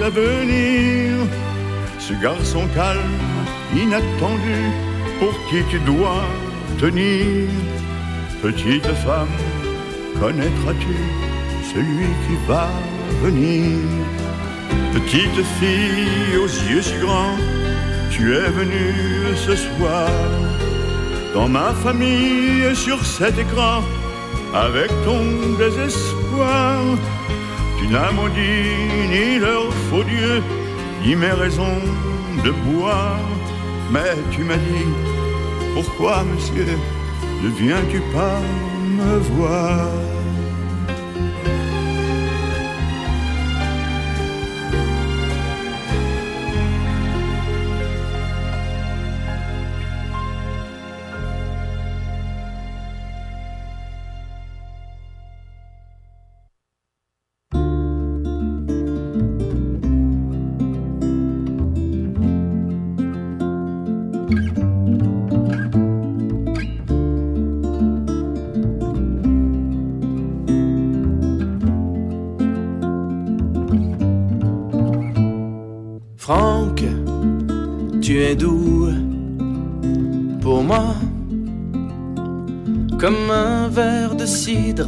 à venir. Ce garçon calme, inattendu, pour qui tu dois tenir. Petite femme, connaîtras-tu celui qui va venir? Petite fille aux yeux si grands, tu es venue ce soir dans ma famille et sur cet écran avec ton désespoir. Tu n'as maudit ni leur faux Dieu, ni mes raisons de boire. Mais tu m'as dit, pourquoi monsieur, ne viens-tu pas me voir? Franck, tu es doux pour moi, comme un verre de cidre.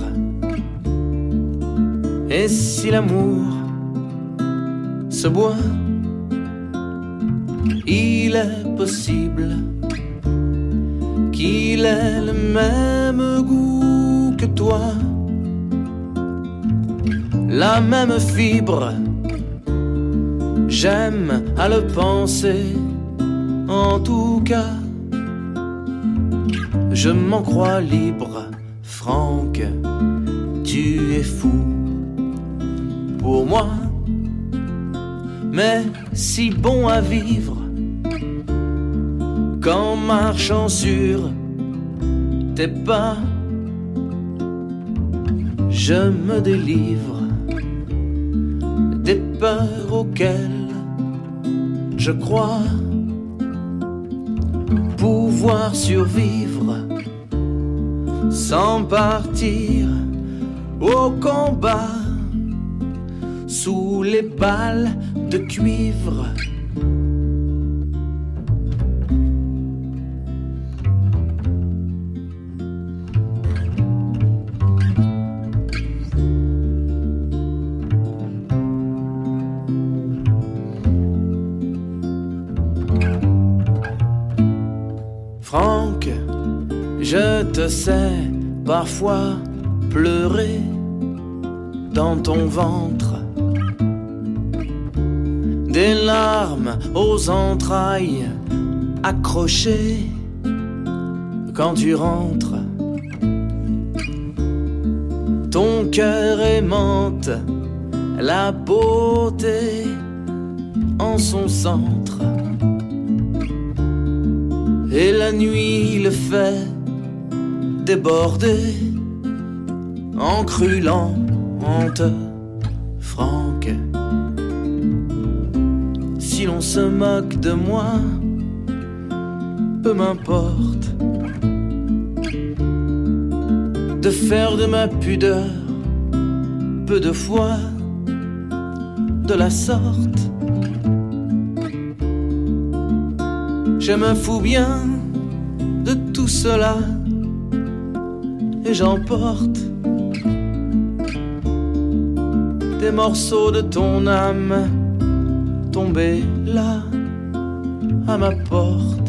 Et si l'amour se boit, il est possible qu'il ait le même goût que toi, la même fibre. J'aime à le penser, en tout cas. Je m'en crois libre, Franck, tu es fou pour moi, mais si bon à vivre qu'en marchant sur tes pas, je me délivre des peurs auxquelles je crois pouvoir survivre sans partir au combat sous les balles de cuivre. Franck, je te sais parfois pleurer dans ton ventre, des larmes aux entrailles accrochées quand tu rentres. Ton cœur aimante la beauté en son centre, et la nuit le fait déborder en crulante. Franck, si l'on se moque de moi, peu m'importe de faire de ma pudeur peu de foi de la sorte. Je me fous bien de tout cela et j'emporte des morceaux de ton âme tombés là à ma porte.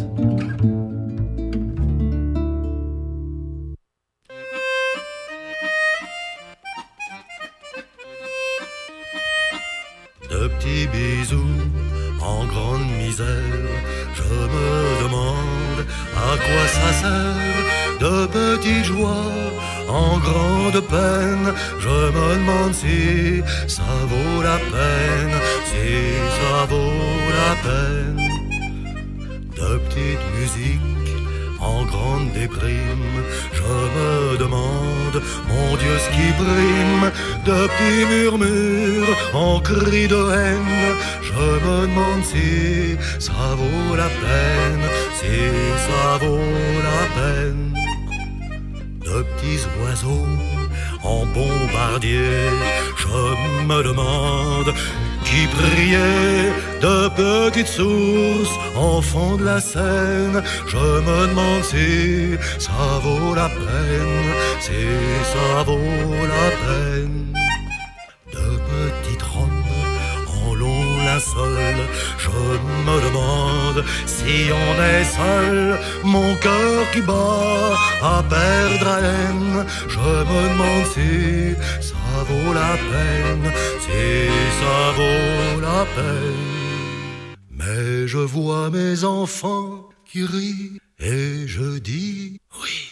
De petits bisous en grande misère, je me demande à quoi ça sert. De petites joies en grande peine, je me demande si ça vaut la peine, si ça vaut la peine. De petites musiques en grande déprime, je me demande, mon Dieu, ce qui brime. De petits murmures en cris de haine, je me demande si ça vaut la peine, si ça vaut la peine. De petits oiseaux en bombardier, je me demande qui priait de petites sources en fond de la Seine. Je me demande si ça vaut la peine, si ça vaut la peine. De petites robes en long linceul, je me demande si on est seul. Mon cœur qui bat à perdre haleine, je me demande si ça vaut la peine, si ça vaut la peine. Mais je vois mes enfants qui rient et je dis oui.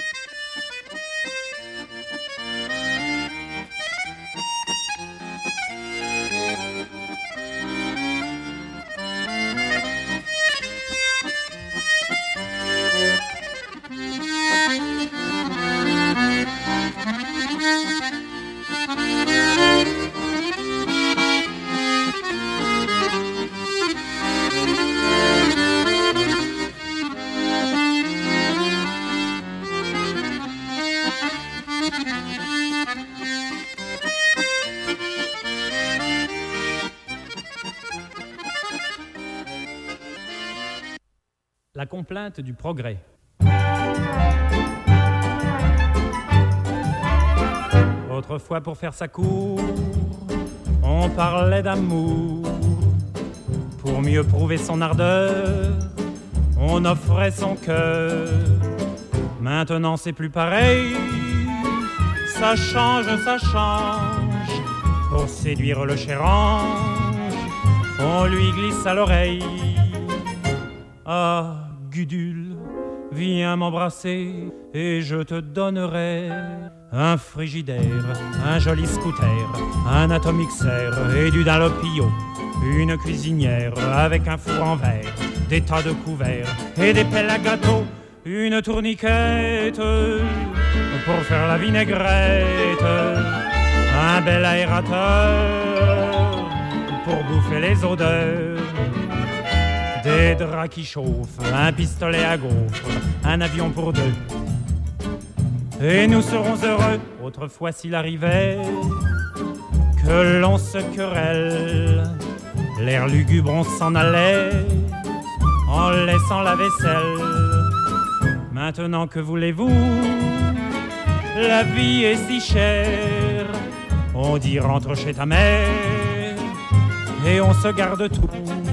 La complainte du progrès. Autrefois, pour faire sa cour, on parlait d'amour. Pour mieux prouver son ardeur, on offrait son cœur. Maintenant, c'est plus pareil. Ça change, ça change. Pour séduire le cher ange, on lui glisse à l'oreille: ah, Gudule, viens m'embrasser et je te donnerai un frigidaire, un joli scooter, un atomixer et du Dalopio, une cuisinière avec un four en verre, des tas de couverts et des pelles à gâteau, une tourniquette pour faire la vinaigrette, un bel aérateur pour bouffer les odeurs, des draps qui chauffent, un pistolet à gaufres, un avion pour deux. Et nous serons heureux, autrefois s'il arrivait que l'on se querelle. L'air lugubre, on s'en allait en laissant la vaisselle. Maintenant, que voulez-vous? La vie est si chère. On dit rentre chez ta mère et on se garde tout.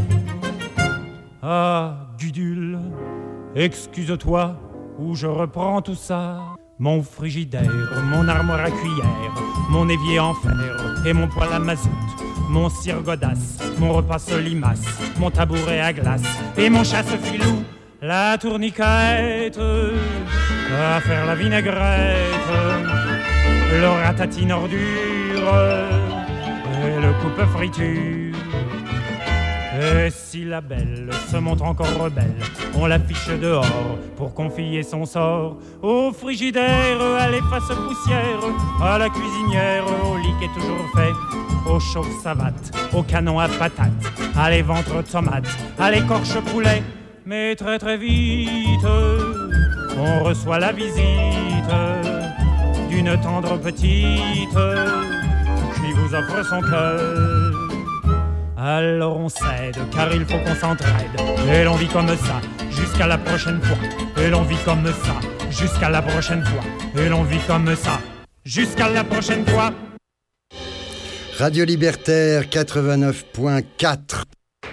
Ah, Gudule, excuse-toi ou je reprends tout ça. Mon frigidaire, mon armoire à cuillère, mon évier en fer et mon poêle à mazout, mon cire godasse, mon repas solimace, mon tabouret à glace et mon chasse-filou, la tourniquette à faire la vinaigrette, le ratatine ordure et le coupe-friture. Et si la belle se montre encore rebelle, on l'affiche dehors pour confier son sort au frigidaire, à l'efface poussière, à la cuisinière, au lit qui est toujours fait, au chauffe-savate, au canon à patates, à l'éventre tomates, à l'écorche poulet. Mais très très vite, on reçoit la visite d'une tendre petite qui vous offre son cœur. Alors on cède, car il faut qu'on s'entraide. Et l'on vit comme ça, jusqu'à la prochaine fois. Et l'on vit comme ça, jusqu'à la prochaine fois. Et l'on vit comme ça, jusqu'à la prochaine fois. Radio Libertaire 89.4.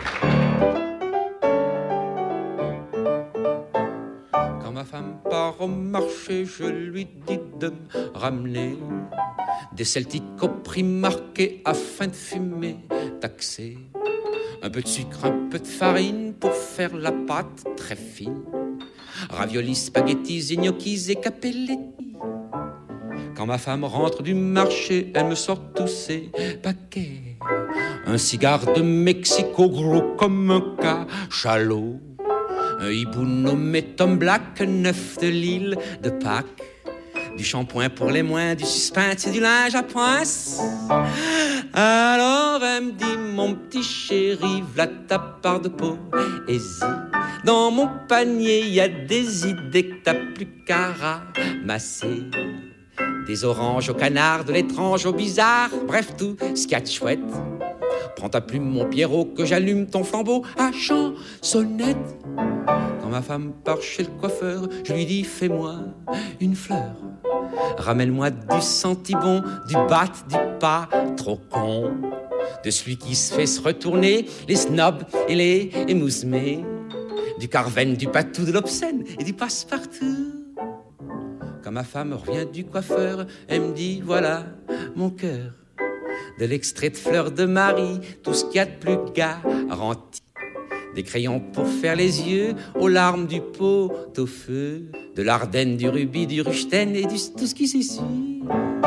Quand ma femme part au marché, je lui dis de me ramener des Celtiques au prix marqué afin de fumer taxé. Un peu de sucre, un peu de farine pour faire la pâte très fine. Raviolis, spaghettis, gnocchis et capelletti. Quand ma femme rentre du marché, elle me sort tous ses paquets. Un cigare de Mexico gros comme un cachalot. Un hibou nommé Tom Black, neuf de l'île de Pâques. Du shampoing pour les moins, du suspense et du linge à pince. Alors elle me dit, mon petit chéri, v'là ta part de poésie. Dans mon panier, y a des idées que t'as plus qu'à ramasser. Des oranges au canard, de l'étrange au bizarre, bref tout ce qu'il y a de chouette Prends ta plume, mon Pierrot, que j'allume ton flambeau à chansonnette. Quand ma femme part chez le coiffeur, je lui dis fais-moi une fleur. Ramène-moi du sentibon, du bat, du pas trop con, de celui qui se fait se retourner les snobs et les émoussemés, du carven, du patou, de l'obscène et du passe-partout. Quand ma femme revient du coiffeur, elle me dit voilà mon cœur, de l'extrait de Fleur de Marie, tout ce qu'il y a de plus garanti. Des crayons pour faire les yeux, aux larmes du pot au feu, de l'Ardenne, du rubis, du ruchten et tout ce qui s'essuie.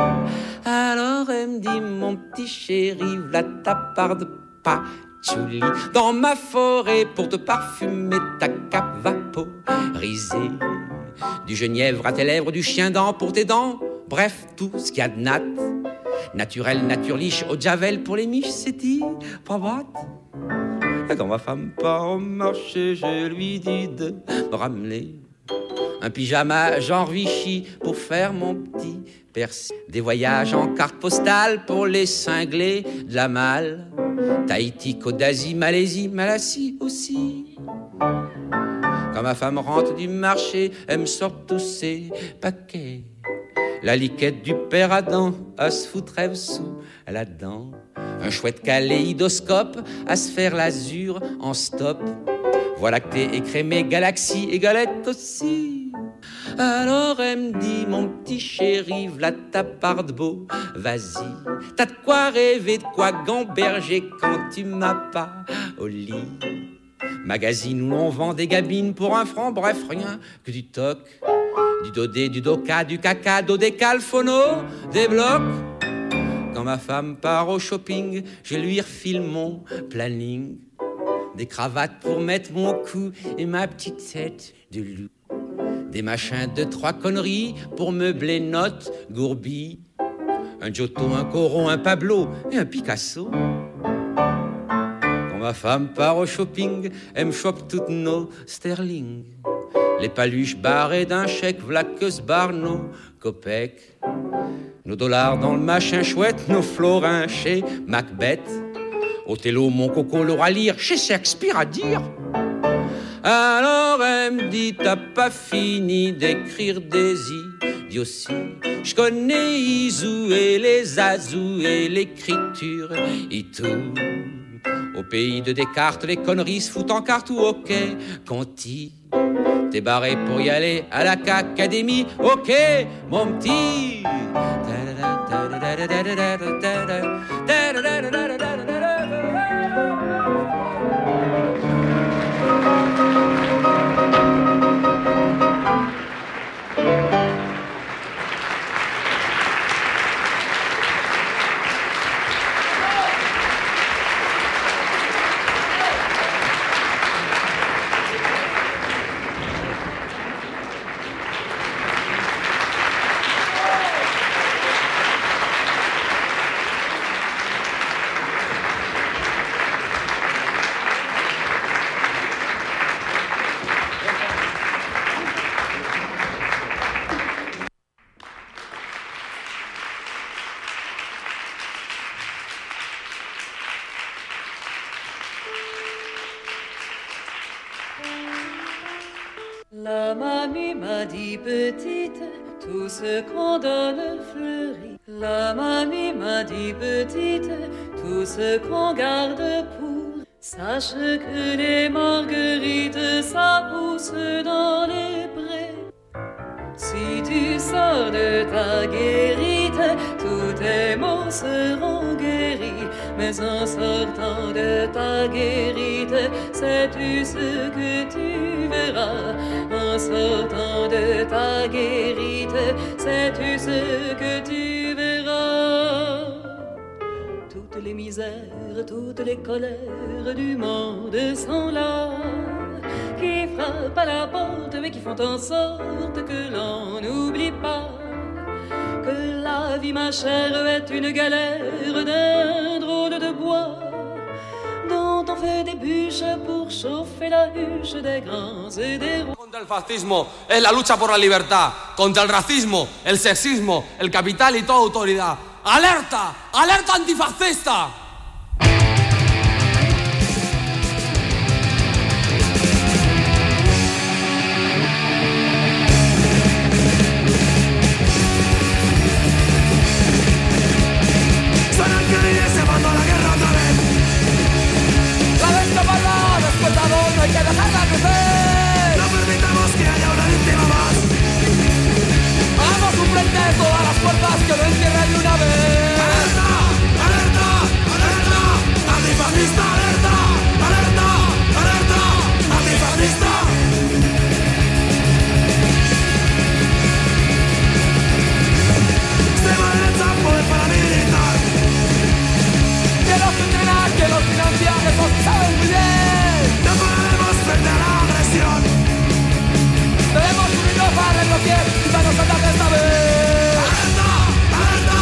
Alors elle me dit mon petit chéri, v'là ta part de patchouli dans ma forêt pour te parfumer ta cape vaporisée. Du genièvre à tes lèvres, du chien-dent pour tes dents, bref, tout ce qu'il y a de nat. Naturel, naturliche, eau de javel pour les miches, c'est dit, pas bat. Quand ma femme part au marché, je lui dis de me ramener un pyjama genre Vichy pour faire mon petit persil. Des voyages en carte postale pour les cinglés de la malle. Tahiti, Côte d'Asie, Malaisie, Malassie aussi. Quand ma femme rentre du marché, elle me sort tous ses paquets. La liquette du père Adam à se foutre rêve sous la dent. Un chouette kaléidoscope à se faire l'azur en stop. Voie lactée écrémée, galaxie et galette aussi. Alors elle me dit mon petit chéri, v'là ta part de beau, vas-y. T'as de quoi rêver, de quoi gamberger quand tu m'as pas au lit. Magazine où on vend des gabines pour 1 franc, bref rien que du toc. Du dodé, du doka, du caca, dodécal, phono, des blocs. Quand ma femme part au shopping, je lui refile mon planning. Des cravates pour mettre mon cou et ma petite tête de loup. Des machins de 3 conneries pour meubler notre gourbi. Un Giotto, un Corot, un Pablo et un Picasso. Quand ma femme part au shopping, elle me chope toutes nos sterling. Les paluches barrées d'un chèque, v'là que se barrent nos copecs. Nos dollars dans le machin chouette, nos florins chez Macbeth. Othello, mon coco, l'aura lire chez Shakespeare à dire. Alors elle me dit t'as pas fini d'écrire des idioties. Je connais Isou et les Azou et l'écriture et tout. Au pays de Descartes, les conneries se foutent en carte ou ok, Conti. T'es barré pour y aller à la Académie, ok, mon petit. La mamie m'a dit petite, tout ce qu'on donne fleurit. La mamie m'a dit petite, tout ce qu'on garde pour. Sache que les marguerites, ça pousse dans les prés. Si tu sors de ta guérite, tous tes maux seront guéris. Mais en sortant de ta guérite, sais-tu ce que tu verras? En sortant de ta guérite, sais-tu ce que tu verras? Toutes les misères, toutes les colères du monde sont là, qui frappent à la porte mais qui font en sorte que l'on n'oublie pas que la vie, ma chère, est une galère d'un drôle de bois dont on fait des bûches pour chauffer la huche des grands et des rois. Contra el fascismo es la lucha por la libertad, contra el racismo, el sexismo, el capital y toda autoridad. ¡Alerta! ¡Alerta antifascista! no hay que dejarla crecer. No permitamos que haya una víctima más. Hagamos un frente de todas las fuerzas que lo encierren de una vez. ¡Alerta! ¡Alerta! ¡Alerta! ¡Antifascista! ¡Alerta! ¡Alerta! ¡Alerta! ¡Antifascista! Extrema derecha, poder paramilitar. Que los entrena, que los financia, que los saben muy bien. No pararemos frente a la agresión. Debemos unirnos para desbloquear y para no saltar de esta vez. ¡Alerta! ¡Alerta!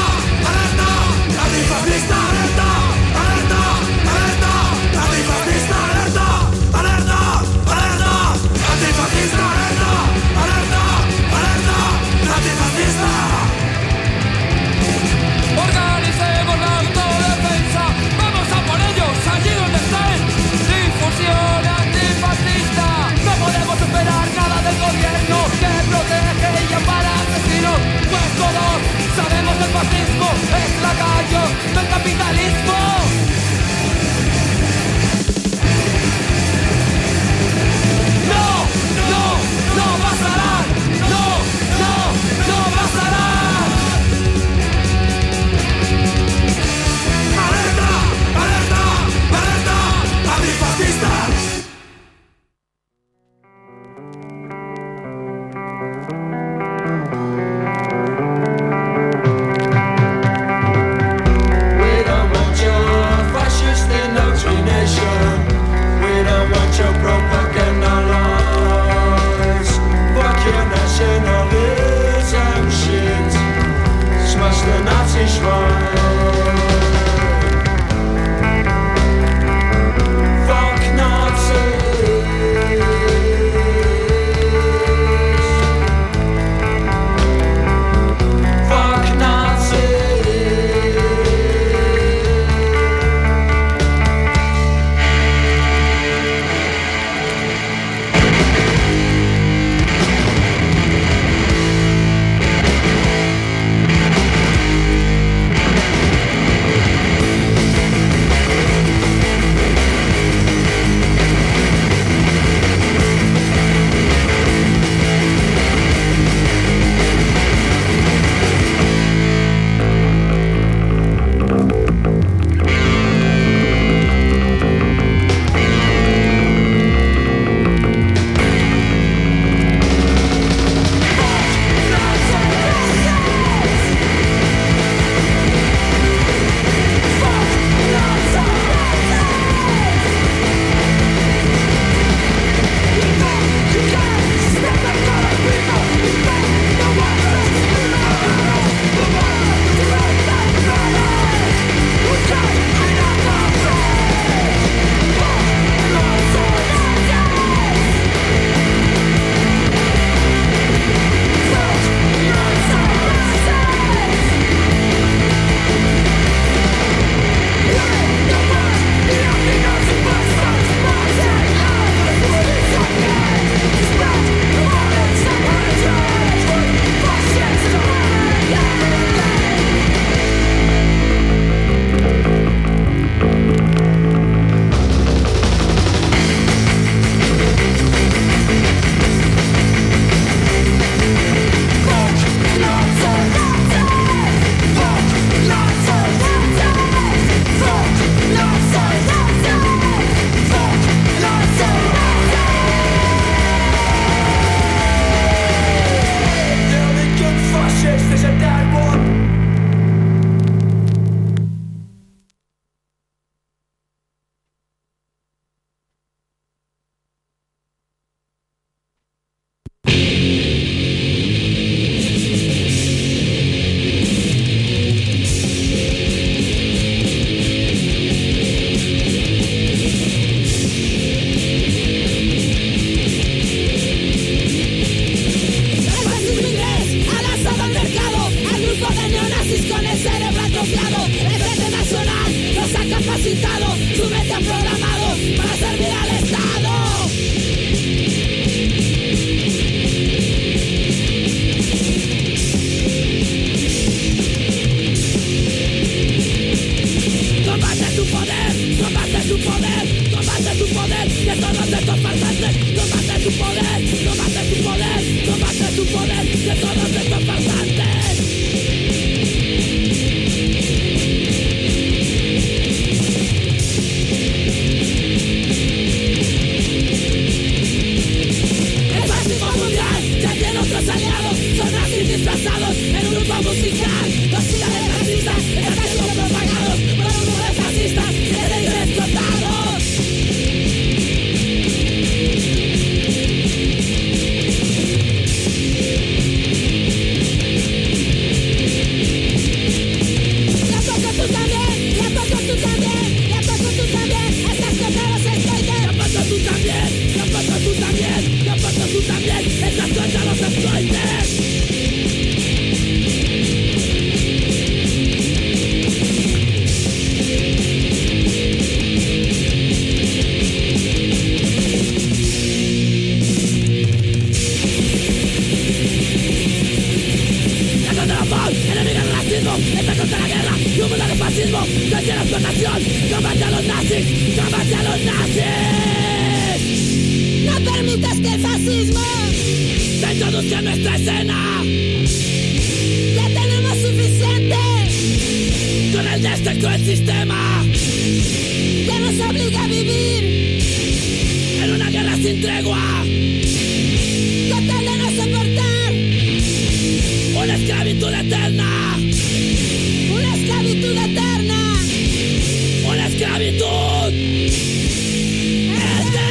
hacia los nazis. No permitas que el fascismo se introduzca en nuestra escena. Ya tenemos suficiente con el de este cruel sistema que nos obliga a vivir en una guerra sin tregua, con tal de no soportar una esclavitud eterna, una esclavitud eterna, una esclavitud eterna.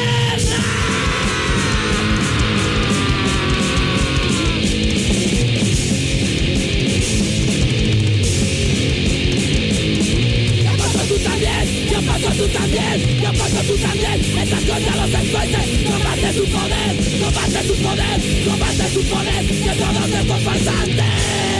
Tú también, yo paso tú también, estás contra los delincuentes, combate su poder, combate su poder, combate su poder, que todos estos farsantes.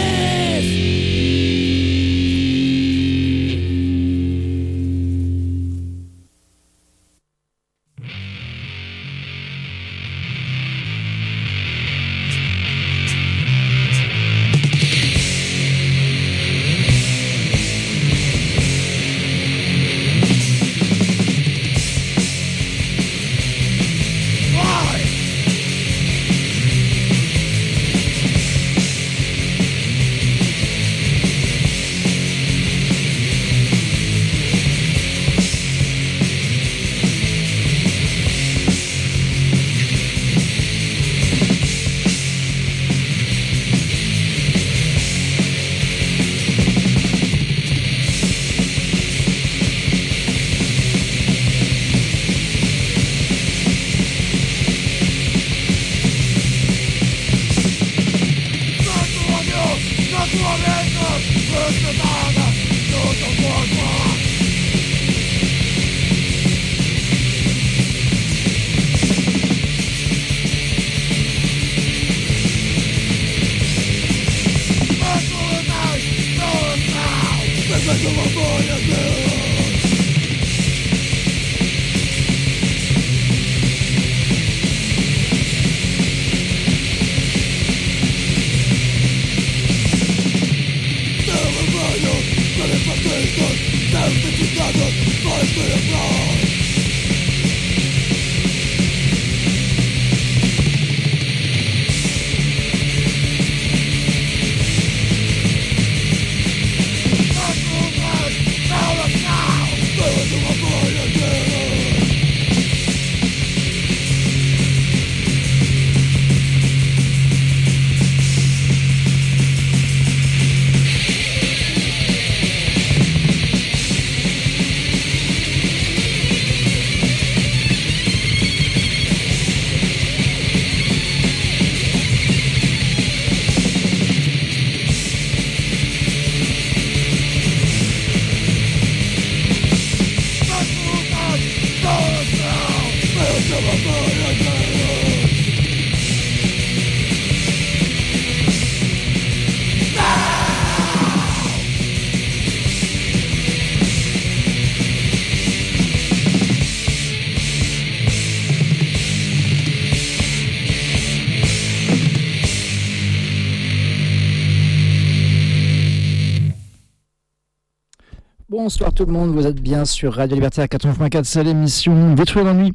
Bonsoir tout le monde, vous êtes bien sur Radio Libertaire 89.4, c'est l'émission Détruire l'ennui.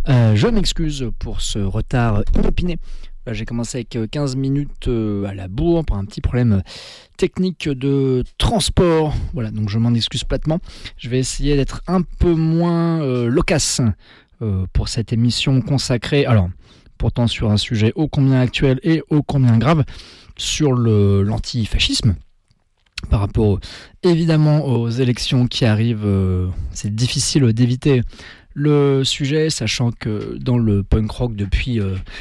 Je m'excuse pour ce retard inopiné. J'ai commencé avec 15 minutes à la bourre pour un petit problème technique de transport. Voilà, donc je m'en excuse platement. Je vais essayer d'être un peu moins loquace pour cette émission consacrée, alors pourtant sur un sujet ô combien actuel et ô combien grave, sur l'antifascisme. Par rapport évidemment aux élections qui arrivent, c'est difficile d'éviter le sujet, sachant que dans le punk rock depuis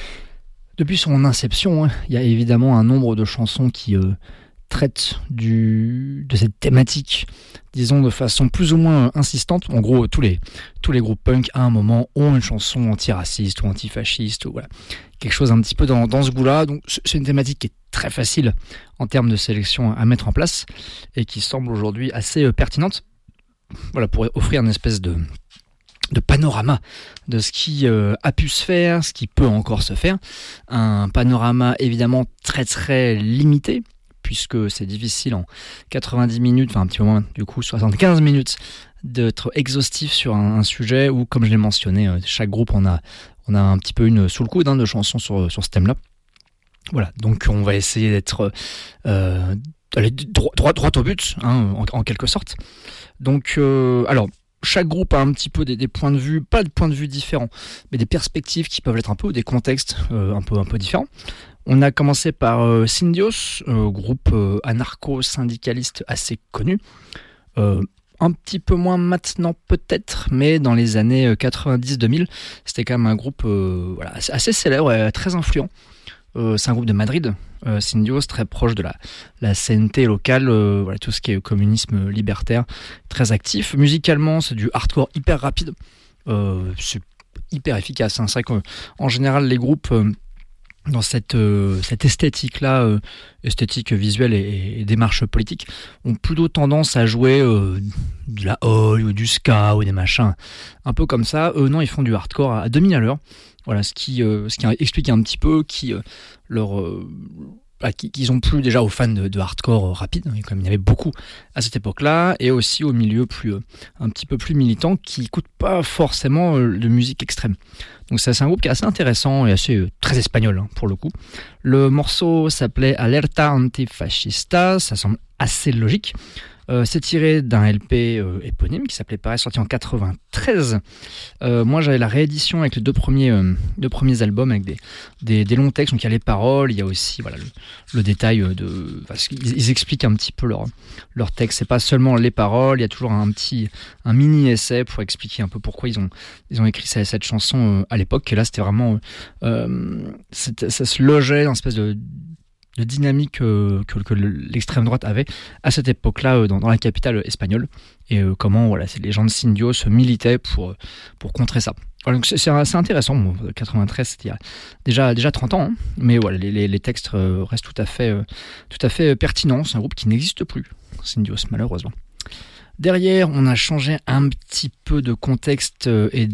son inception, il y a évidemment un nombre de chansons qui traitent de cette thématique, disons de façon plus ou moins insistante. En gros, tous les groupes punk à un moment ont une chanson antiraciste ou antifasciste, ou voilà, quelque chose un petit peu dans ce goût-là. Donc c'est une thématique qui est très facile en termes de sélection à mettre en place et qui semble aujourd'hui assez pertinente. Voilà, pour offrir une espèce de panorama de ce qui a pu se faire, ce qui peut encore se faire. Un panorama évidemment très très limité, puisque c'est difficile en 90 minutes, enfin un petit peu moins, du coup 75 minutes, d'être exhaustif sur un sujet où, comme je l'ai mentionné, chaque groupe on a un petit peu une sous le coude de chansons sur ce thème-là. Voilà, donc on va essayer d'être aller droit au but, en quelque sorte. Donc, alors, chaque groupe a un petit peu des points de vue, pas de points de vue différents, mais des perspectives qui peuvent être un peu, des contextes un peu différents. On a commencé par Sindios, groupe anarcho-syndicaliste assez connu. Un petit peu moins maintenant peut-être, mais dans les années 90-2000, c'était quand même un groupe assez célèbre et très influent. C'est un groupe de Madrid, Sindios, très proche de la CNT locale, tout ce qui est communisme libertaire, très actif. Musicalement, c'est du hardcore hyper rapide, c'est hyper efficace. C'est vrai qu'en général, les groupes dans cette esthétique-là, esthétique visuelle et démarche politique, ont plutôt tendance à jouer de la oi ou du ska ou des machins un peu comme ça. Eux, non, ils font du hardcore à 2000 à l'heure. Voilà, ce qui explique un petit peu qu'ils ont plu déjà aux fans de hardcore rapide, comme il y en avait beaucoup à cette époque-là, et aussi au milieu un petit peu plus militant qui n'écoute pas forcément de musique extrême. Donc c'est un groupe qui est assez intéressant et assez très espagnol pour le coup. Le morceau s'appelait Alerta Antifascista, ça semble assez logique. C'est tiré d'un LP éponyme qui s'appelait pareil, sorti en 93. Moi j'avais la réédition avec les deux premiers albums avec des longs textes, donc il y a les paroles, il y a aussi le détail ils expliquent un petit peu leur texte. C'est pas seulement les paroles, il y a toujours un mini essai pour expliquer un peu pourquoi ils ont écrit cette chanson à l'époque. Et là c'était vraiment ça se logeait dans une espèce de dynamique que l'extrême droite avait à cette époque-là dans la capitale espagnole, et comment les gens de Sindios militaient pour contrer ça. Alors, donc c'est assez intéressant. 93, c'était il y a déjà 30 ans, mais voilà, les textes restent tout à fait pertinents. C'est un groupe qui n'existe plus, Sindios, malheureusement. Derrière, on a changé un petit peu de contexte et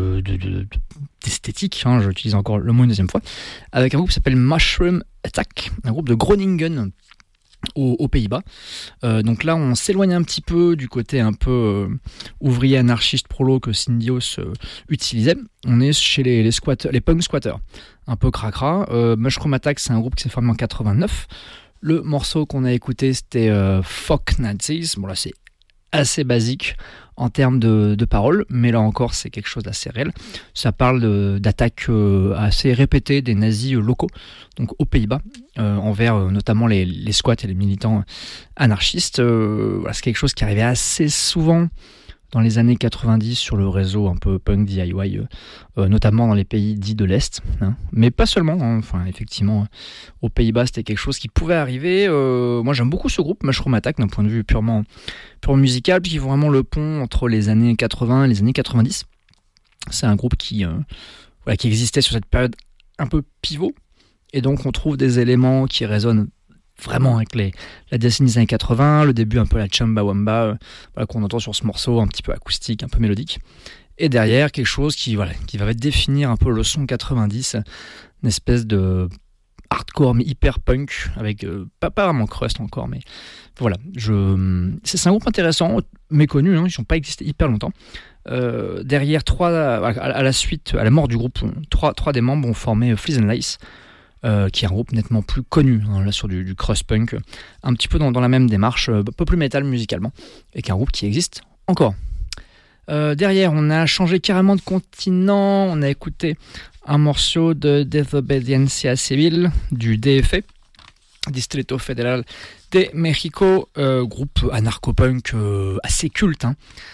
d'esthétique, j'utilise encore le mot une deuxième fois, avec un groupe qui s'appelle Mushroom Attack, un groupe de Groningen aux Pays-Bas. Donc là, on s'éloigne un petit peu du côté un peu ouvrier anarchiste prolo que Sindios utilisait. On est chez les squatters, les punk squatters, un peu cracra. Mushroom Attack, c'est un groupe qui s'est formé en 89. Le morceau qu'on a écouté, c'était Fuck Nazis. Bon là, c'est assez basique en termes de paroles, mais là encore c'est quelque chose d'assez réel. Ça parle d'attaques assez répétées des nazis locaux, donc aux Pays-Bas, envers notamment les squats et les militants anarchistes. C'est quelque chose qui arrivait assez souvent dans les années 90 sur le réseau un peu punk DIY, notamment dans les pays dits de l'Est, mais pas seulement. Effectivement, aux Pays-Bas, c'était quelque chose qui pouvait arriver. Moi, j'aime beaucoup ce groupe, Mushroom Attack, d'un point de vue purement musical, puisqu'ils font vraiment le pont entre les années 80 et les années 90. C'est un groupe qui existait sur cette période un peu pivot, et donc on trouve des éléments qui résonnent vraiment avec la décennie des années 80, le début un peu la Chumbawamba qu'on entend sur ce morceau, un petit peu acoustique, un peu mélodique. Et derrière, quelque chose qui va définir un peu le son 90, une espèce de hardcore mais hyper punk, avec pas vraiment crust encore, mais voilà. C'est un groupe intéressant, méconnu, ils n'ont pas existé hyper longtemps. Derrière, à la mort du groupe, trois des membres ont formé Fleas and Lice, qui est un groupe nettement plus connu, là sur du crust punk, un petit peu dans la même démarche, un peu plus métal musicalement, et qui est un groupe qui existe encore. Derrière, on a changé carrément de continent, on a écouté un morceau de Desobediencia Civil du DF, Distrito Federal de México, groupe anarcho-punk assez culte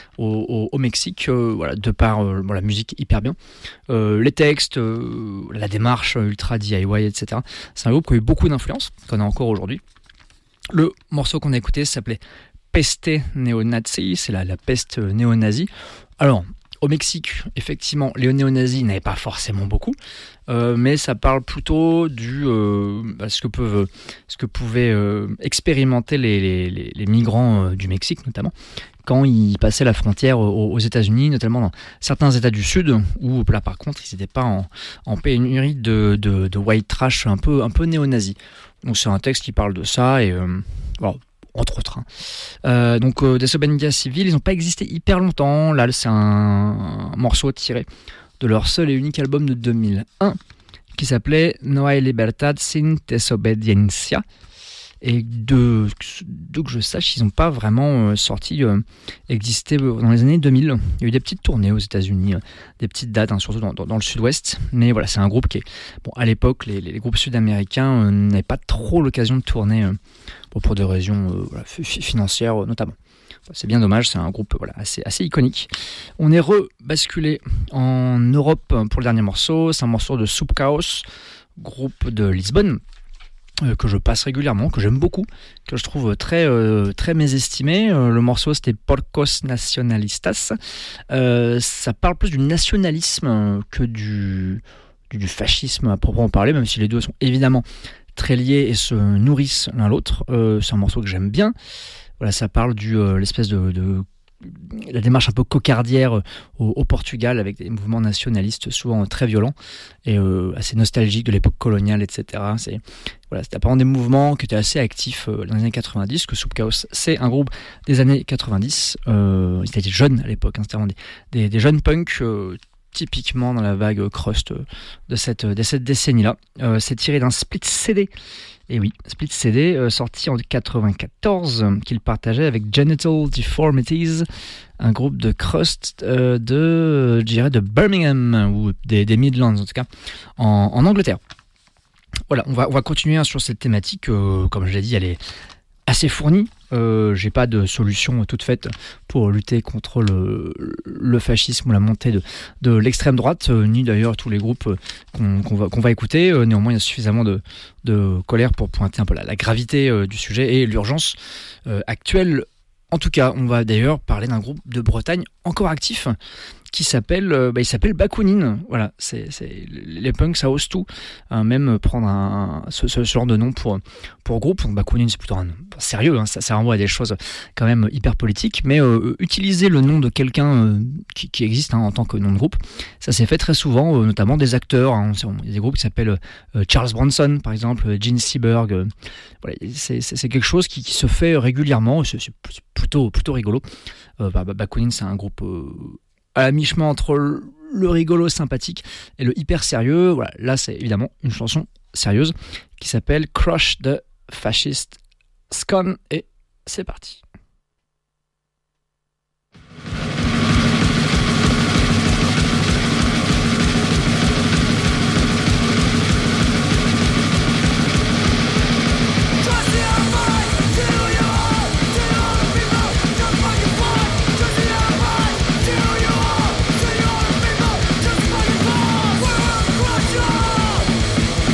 au Mexique, de par la musique hyper bien, les textes, la démarche ultra DIY, etc. C'est un groupe qui a eu beaucoup d'influence, qu'on a encore aujourd'hui. Le morceau qu'on a écouté s'appelait Peste Neonazi, c'est la peste néo-nazie. Alors, au Mexique, effectivement, les néo-nazis n'avaient pas forcément beaucoup, mais ça parle plutôt ce que pouvaient expérimenter les migrants du Mexique, notamment, quand ils passaient la frontière aux États-Unis, notamment dans certains États du Sud, où là, par contre, ils n'étaient pas en pénurie de white trash un peu néo-nazis. Donc c'est un texte qui parle de ça et bon, entre autres. Donc Desobedience Civil, ils n'ont pas existé hyper longtemps. Là, c'est un morceau tiré de leur seul et unique album de 2001 qui s'appelait No hay libertad sin desobediencia. Et de que je sache, ils n'ont pas vraiment existé dans les années 2000. Il y a eu des petites tournées aux États-Unis, des petites dates, surtout dans le sud-ouest. Mais voilà, c'est un groupe qui est... Bon, à l'époque, les groupes sud-américains n'avaient pas trop l'occasion de tourner pour des raisons financières notamment. C'est bien dommage, c'est un groupe assez iconique. On est rebasculé en Europe pour le dernier morceau. C'est un morceau de Subcaos, groupe de Lisbonne, que je passe régulièrement, que j'aime beaucoup, que je trouve très mésestimé. Le morceau, c'était Porcos Nacionalistas. Ça parle plus du nationalisme que du fascisme à proprement parler, même si les deux sont évidemment très liés et se nourrissent l'un l'autre. C'est un morceau que j'aime bien. Voilà, ça parle l'espèce de la démarche un peu cocardière au Portugal, avec des mouvements nationalistes souvent très violents et assez nostalgiques de l'époque coloniale, etc. C'était apparemment des mouvements qui étaient assez actifs dans les années 90, que Subcaos, c'est un groupe des années 90. Ils étaient jeunes à l'époque, c'était vraiment des jeunes punks, typiquement dans la vague crust de cette décennie-là. C'est tiré d'un split CD. Et oui, split CD sorti en 94 qu'il partageait avec Genital Deformities, un groupe de crust de Birmingham ou des Midlands en tout cas, en Angleterre. Voilà, on va continuer sur cette thématique. Comme je l'ai dit, elle est assez fournie. J'ai pas de solution toute faite pour lutter contre le fascisme ou la montée de l'extrême droite, ni d'ailleurs tous les groupes qu'on va écouter. Néanmoins, il y a suffisamment de colère pour pointer un peu la gravité du sujet et l'urgence actuelle. En tout cas, on va d'ailleurs parler d'un groupe de Bretagne encore actif qui s'appelle Bakounine. Voilà, les punks, ça ose tout, même prendre ce genre de nom pour groupe. Donc Bakounine, c'est plutôt sérieux, ça renvoie à des choses quand même hyper politiques, mais utiliser le nom de quelqu'un qui existe en tant que nom de groupe, ça s'est fait très souvent, notamment des acteurs. Il y a des groupes qui s'appellent Charles Bronson, par exemple, Gene Seberg. Voilà, c'est quelque chose qui se fait régulièrement, c'est plutôt rigolo. Bakounine, c'est un groupe à la mi-chemin entre le rigolo sympathique et le hyper sérieux. Voilà, là c'est évidemment une chanson sérieuse qui s'appelle Crush the Fascist Scum, et c'est parti.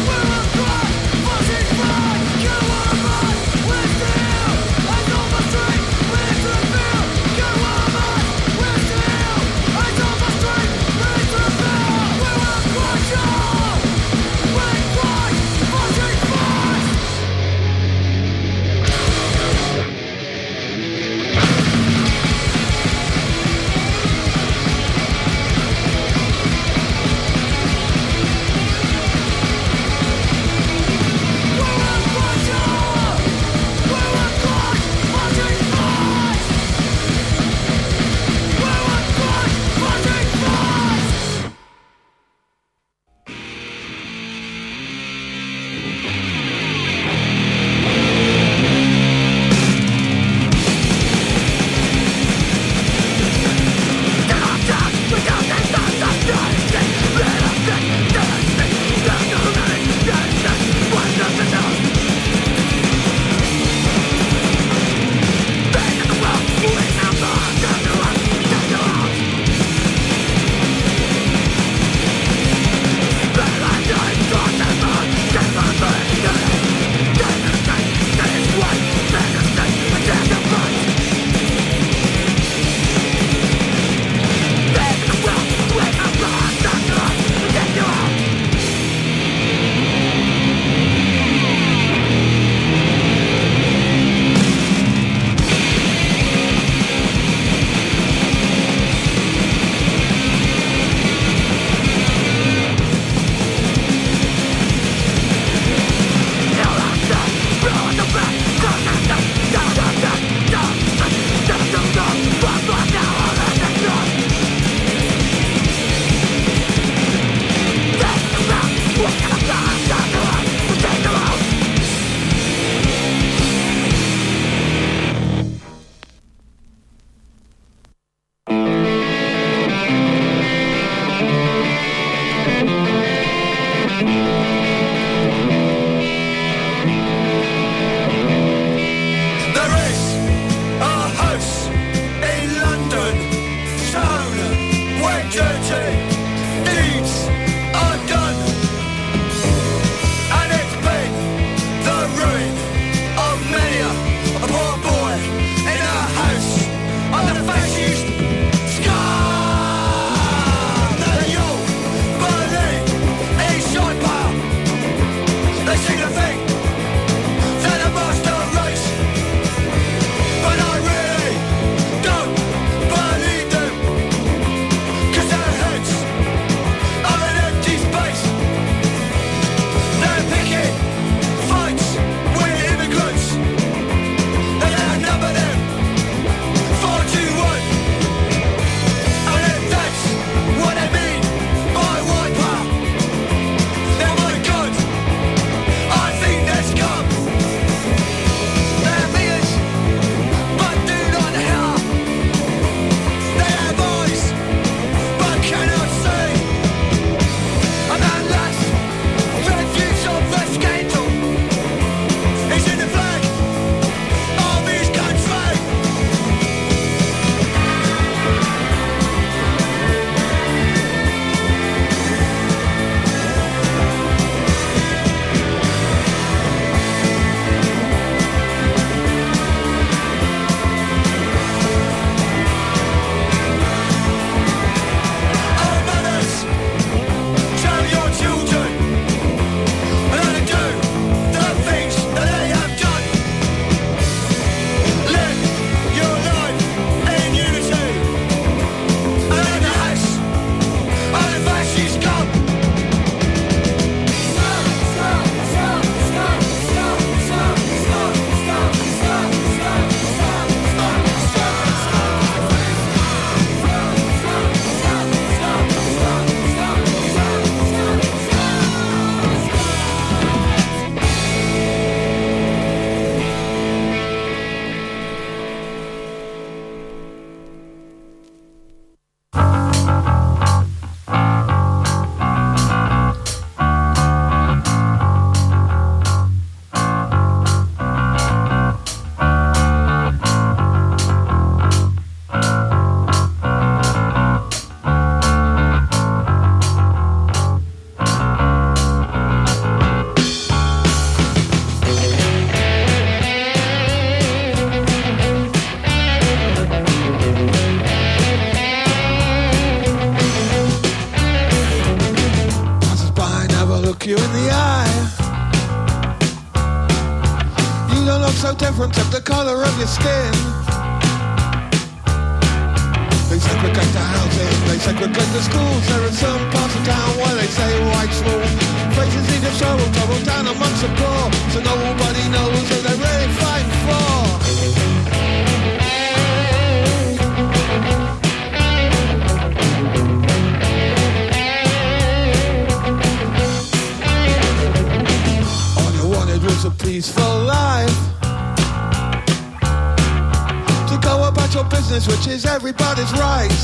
Plutôt look you in the eye. You don't look so different except the colour of your skin. They segregate the housing, they segregate the schools. There are some parts of town where they say white's rule. Faces need to show them trouble down amongst the poor, so nobody knows who they're really fighting for. All you wanted was a peaceful life, to go about your business, which is everybody's right.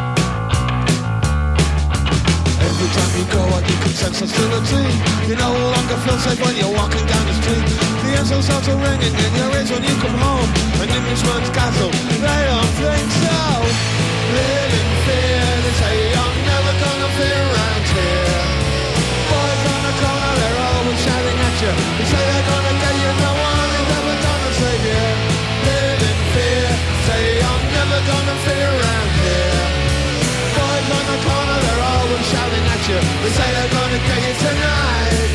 Every time you go out you can sense hostility. You no longer feel safe when you're walking down the street. The insults start to ringing in your ears when you come home, and Englishman's castle, they don't think so. Live in fear, they say you're never gonna fit around here. Boys on the corner, they're always shouting at you. They say they're gonna get you, no one is ever gonna save you. Live in fear, say you're never gonna fit around here. Boys on the corner, they're always shouting at you. They say they're gonna get you tonight.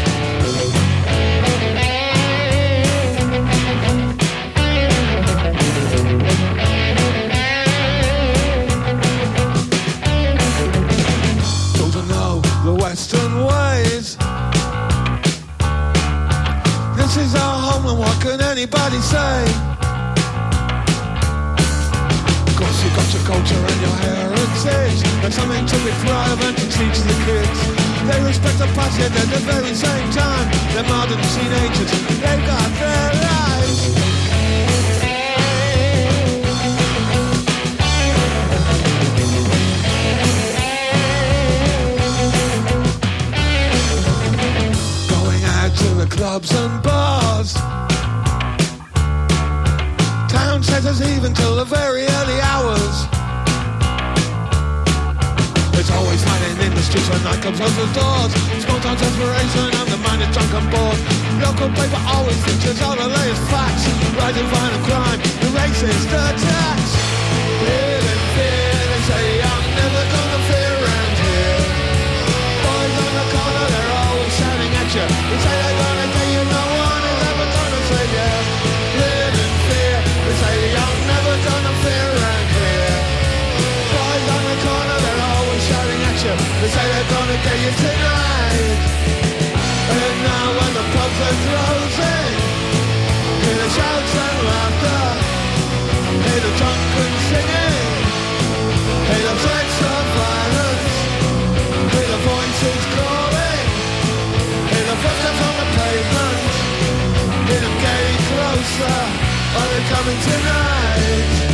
Don't you know the Western ways? This is our home, and what can anybody say? You got your culture and your heritage, and something to be proud of and to teach the kids. They respect the past, yet at the very same time they're modern teenagers, they've got their lives. Going out to the clubs and bars, town centers even till the very early hours. It's always hiding in the streets when night comes over the doors. Small town desperation and the mind is drunk and bored. Local paper always features all the latest facts. Rising violent crime, the racist attacks. Live in fear, they say I'm never gonna fit around here. Boys on the corner, they're always shouting at you. They say they're gonna get you, no one is ever gonna save you. Live in fear, they say I'm never gonna fit around here. Boys on the corner, they're always shouting at you. They say they're gonna get you tonight. And now when the pubs are closing, hear the shouts and laughter, hear the drunken singing, hear the threats of violence, hear the voices calling, hear the footsteps on the pavement, hear them getting closer. Are they coming tonight?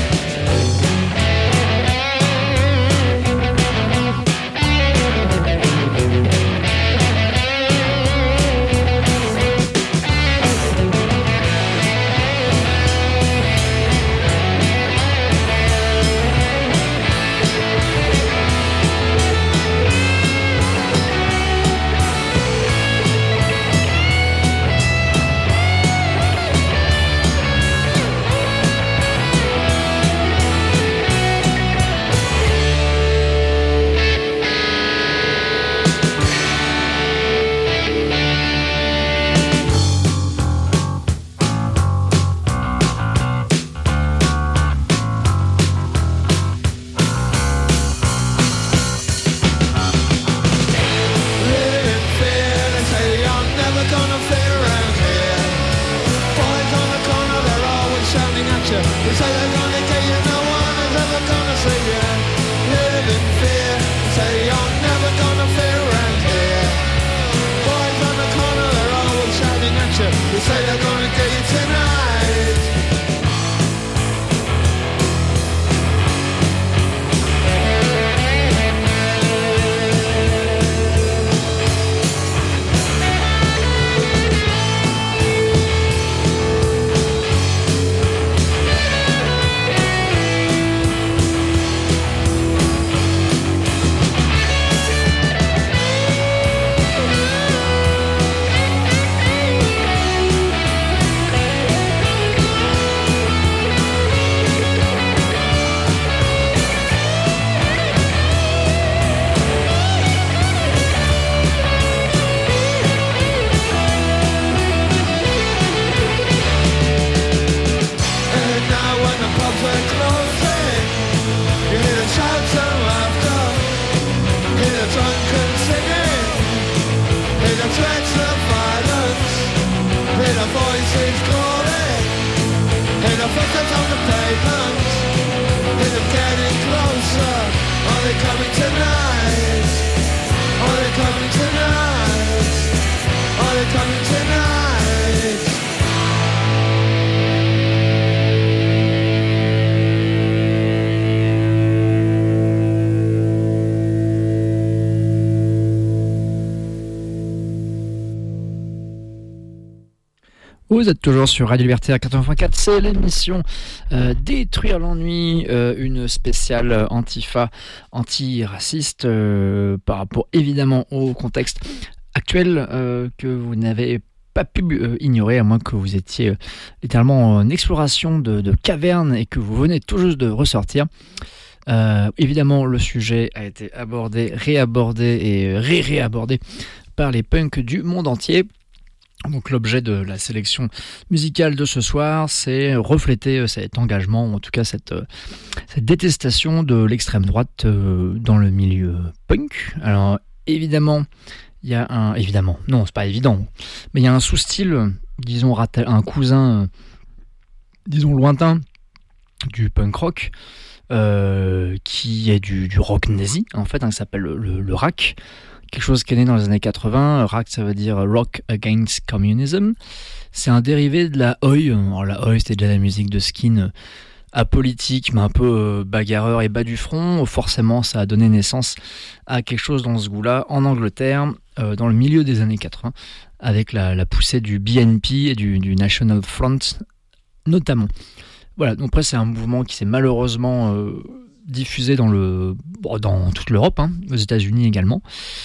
Vous êtes toujours sur Radio Libertaire 80.4, c'est l'émission Détruire l'ennui, une spéciale Antifa, anti-raciste, par rapport évidemment au contexte actuel que vous n'avez pas pu ignorer, à moins que vous étiez littéralement en exploration de cavernes et que vous venez tout juste de ressortir. Évidemment, le sujet a été abordé, réabordé et réabordé par les punks du monde entier. Donc l'objet de la sélection musicale de ce soir, c'est refléter cet engagement, ou en tout cas cette détestation de l'extrême droite dans le milieu punk. Alors évidemment, il y a un... Évidemment, non, c'est pas évident, mais il y a un sous-style, disons un cousin, disons lointain, du punk rock, qui est du rock nazi, en fait, qui s'appelle le RAC. Quelque chose qui est né dans les années 80. RAC, ça veut dire Rock Against Communism. C'est un dérivé de la Oi. Alors la Oi, c'était déjà la musique de Skin, apolitique, mais un peu bagarreur et bas du front. Forcément, ça a donné naissance à quelque chose dans ce goût-là en Angleterre, dans le milieu des années 80, avec la poussée du BNP et du National Front, notamment. Voilà, donc après, c'est un mouvement qui s'est malheureusement diffusé dans toute l'Europe, aux États-Unis également.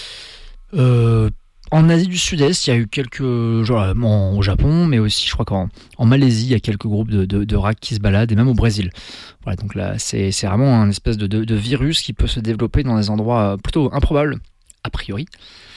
En Asie du Sud-Est, il y a eu quelques... au Japon, mais aussi, je crois qu'en Malaisie, il y a quelques groupes de RAC qui se baladent, et même au Brésil. Voilà, donc là, c'est vraiment un espèce de virus qui peut se développer dans des endroits plutôt improbables, a priori.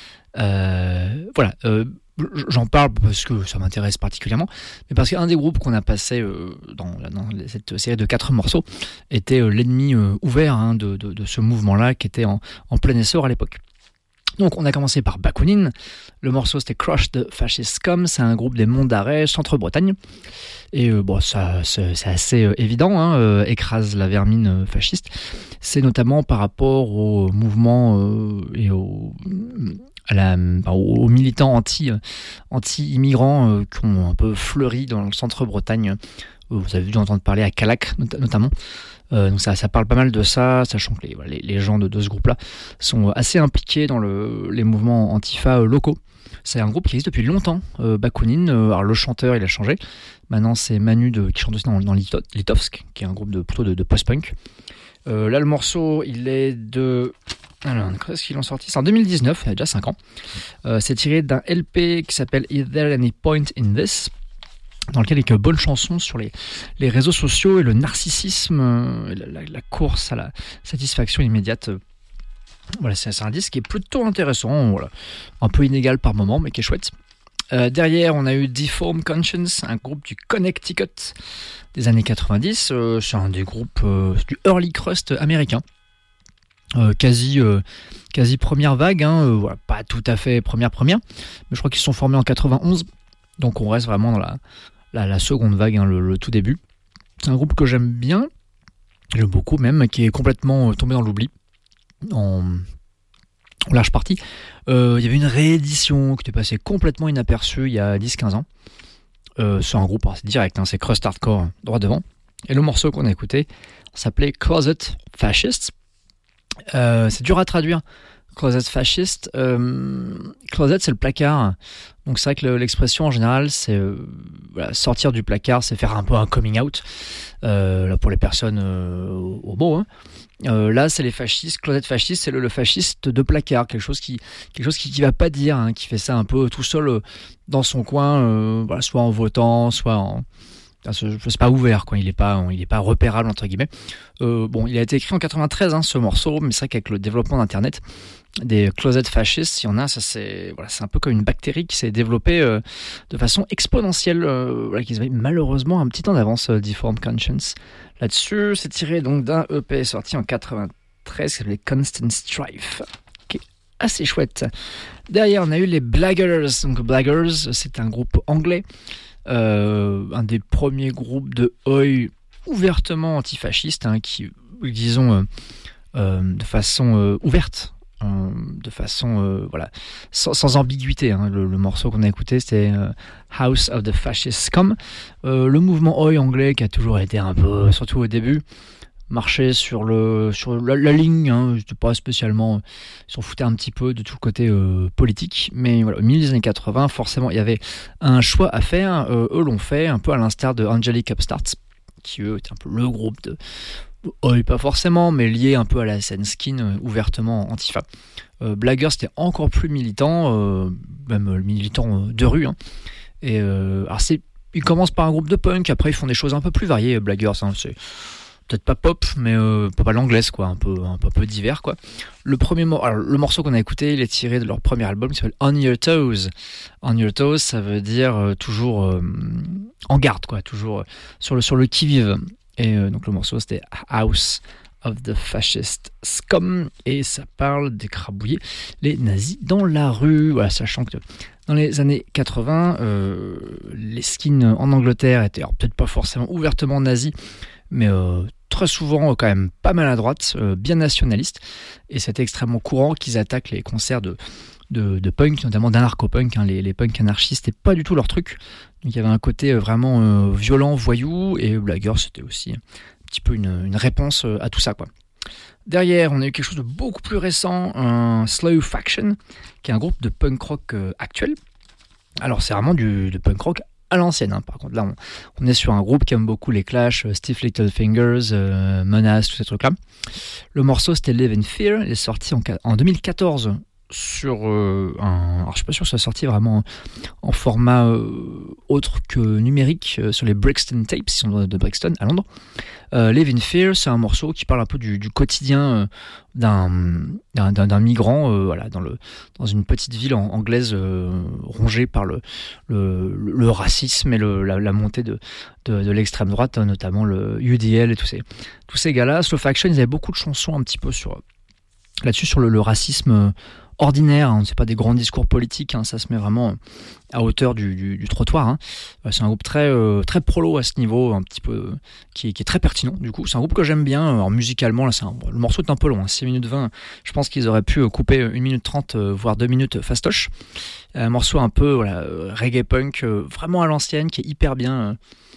Voilà, j'en parle parce que ça m'intéresse particulièrement, mais parce qu'un des groupes qu'on a passé dans cette série de 4 morceaux était l'ennemi ouvert de ce mouvement-là, qui était en plein essor à l'époque. Donc on a commencé par Bakounine, le morceau c'était Crush the Fascist Scum, c'est un groupe des Monts d'Arrêt, Centre-Bretagne, et ça c'est assez évident, écrase la vermine fasciste. C'est notamment par rapport au mouvement et aux militants anti-immigrants qui ont un peu fleuri dans le Centre-Bretagne. Vous avez dû entendre parler à Calac notamment. Donc ça parle pas mal de ça, sachant que les gens de ce groupe-là sont assez impliqués dans les mouvements antifa locaux. C'est un groupe qui existe depuis longtemps, Bakounine. Alors le chanteur, il a changé. Maintenant, c'est Manu qui chante aussi dans Litovsk, qui est un groupe plutôt de post-punk. Là, le morceau, il est de... Alors, quand est-ce qu'ils l'ont sorti ? C'est en 2019, il y a déjà 5 ans. C'est tiré d'un LP qui s'appelle Is There Any Point in This ? Dans lequel il y a quelques bonnes chansons sur les réseaux sociaux et le narcissisme, la course à la satisfaction immédiate. Voilà, c'est un disque qui est plutôt intéressant, voilà. Un peu inégal par moment, mais qui est chouette. Derrière, on a eu Deformed Conscience, un groupe du Connecticut des années 90. C'est un des groupes du early crust américain. Quasi première vague, voilà, pas tout à fait première, mais je crois qu'ils se sont formés en 91. Donc on reste vraiment dans la seconde vague, le tout début. C'est un groupe que j'aime bien, j'aime beaucoup même, qui est complètement tombé dans l'oubli en large partie. Il y avait une réédition qui était passée complètement inaperçue il y a 10-15 ans. C'est un groupe assez direct, c'est crust hardcore droit devant. Et le morceau qu'on a écouté s'appelait Closet Fascist. C'est dur à traduire. Closet Fascist. Closet, c'est le placard. Donc c'est vrai que l'expression en général, c'est sortir du placard, c'est faire un peu un coming out. Là pour les personnes homo. Là, c'est les fascistes. Closet fasciste, c'est le fasciste de placard, quelque chose qui va pas dire, qui fait ça un peu tout seul dans son coin, soit en votant, soit en... C'est pas ouvert, quoi. Il est pas repérable entre guillemets. Il a été écrit en 93, ce morceau, mais c'est vrai qu'avec le développement d'Internet, des closet fascistes, il y en a, c'est un peu comme une bactérie qui s'est développée de façon exponentielle, qui se met malheureusement un petit temps d'avance, Deformed Conscience. Là-dessus, c'est tiré donc d'un EP sorti en 93 qui s'appelait Constant Strife, qui est assez chouette. Derrière, on a eu les Blaggers. Donc Blaggers, c'est un groupe anglais. Un des premiers groupes de Oi ouvertement antifasciste, qui, disons, de façon ouverte, de façon sans ambiguïté. Le morceau qu'on a écouté, c'était House of the Fascist Scum. Le mouvement Oi anglais qui a toujours été un peu, surtout au début, marchaient sur la ligne, hein, c'était pas spécialement, ils s'en foutaient un petit peu de tout le côté politique, mais voilà, au milieu des années 80, forcément, il y avait un choix à faire, eux l'ont fait, un peu à l'instar de Angelic Upstarts, qui eux étaient un peu le groupe de... pas forcément, mais lié un peu à la scène skin, ouvertement antifa. Blagger, c'était encore plus militant, même militant de rue, hein. Et alors ils commencent par un groupe de punk, après ils font des choses un peu plus variées, Blaggers, hein, c'est peut-être pas pop, mais pas l'anglaise, quoi, un peu divers, quoi. Le morceau qu'on a écouté, il est tiré de leur premier album qui s'appelle On Your Toes. On Your Toes, ça veut dire toujours en garde, quoi, toujours sur le qui-vive. Et donc le morceau c'était House of the Fascist Scum, et ça parle d'écrabouiller les nazis dans la rue. Voilà, sachant que dans les années 80, les skins en Angleterre étaient peut-être pas forcément ouvertement nazis, mais très souvent quand même pas mal à droite, bien nationalistes, et c'était extrêmement courant qu'ils attaquent les concerts de punk, notamment d'anarcho-punk, hein, les punks anarchistes, c'était pas du tout leur truc. Donc il y avait un côté vraiment violent, voyou, et Blagger c'était aussi un petit peu une réponse à tout ça, quoi. Derrière, on a eu quelque chose de beaucoup plus récent, un Slow Faction, qui est un groupe de punk rock actuel. Alors c'est vraiment de punk rock à l'ancienne, hein. Par contre là on est sur un groupe qui aime beaucoup les Clash, Stiff Little Fingers, Menace, tous ces trucs là. Le morceau c'était Live in Fear, il est sorti en 2014 sur alors je suis pas sûr que ça soit sorti vraiment en format autre que numérique, sur les Brixton Tapes, ils sont de Brixton à Londres. Live in Fear, c'est un morceau qui parle un peu du quotidien d'un migrant, voilà, dans une petite ville anglaise rongée par le racisme et la montée de l'extrême droite, notamment le UDL et tous ces gars-là. Slow Faction, ils avaient beaucoup de chansons un petit peu là-dessus, sur le racisme ordinaire, hein. C'est pas des grands discours politiques, hein. Ça se met vraiment à hauteur du trottoir, hein. C'est un groupe très prolo à ce niveau, un petit peu qui est très pertinent. Du coup, c'est un groupe que j'aime bien. Alors musicalement, là, le morceau est un peu long, hein, 6 minutes 20. Je pense qu'ils auraient pu couper 1 minute 30, voire 2 minutes fastoche. Un morceau un peu reggae punk, vraiment à l'ancienne, qui est hyper bien,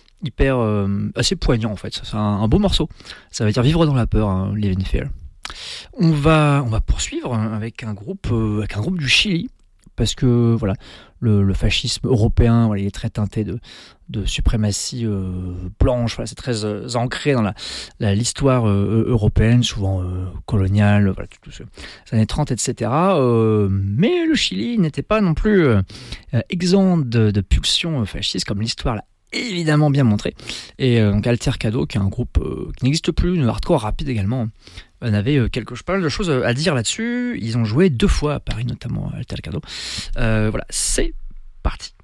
assez poignant en fait. C'est un beau morceau. Ça veut dire vivre dans la peur, hein, Live in Fear. On va poursuivre avec un groupe du Chili, parce que voilà, le fascisme européen, voilà, il est très teinté de suprématie blanche. Voilà, c'est très ancré dans l'histoire européenne, souvent coloniale, voilà, tout les années 30, etc. Mais le Chili n'était pas non plus exempt de pulsions fascistes, comme l'histoire l'a évidemment bien montré. Et donc Altercado, qui est un groupe qui n'existe plus, une hardcore rapide également, on avait pas mal de choses à dire là-dessus. Ils ont joué 2 fois à Paris, notamment Altercado. Voilà, c'est parti.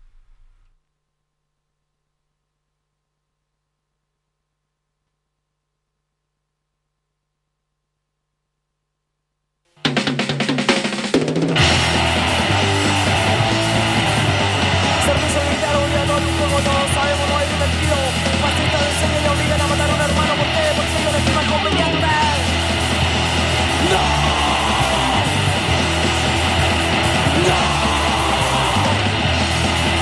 No!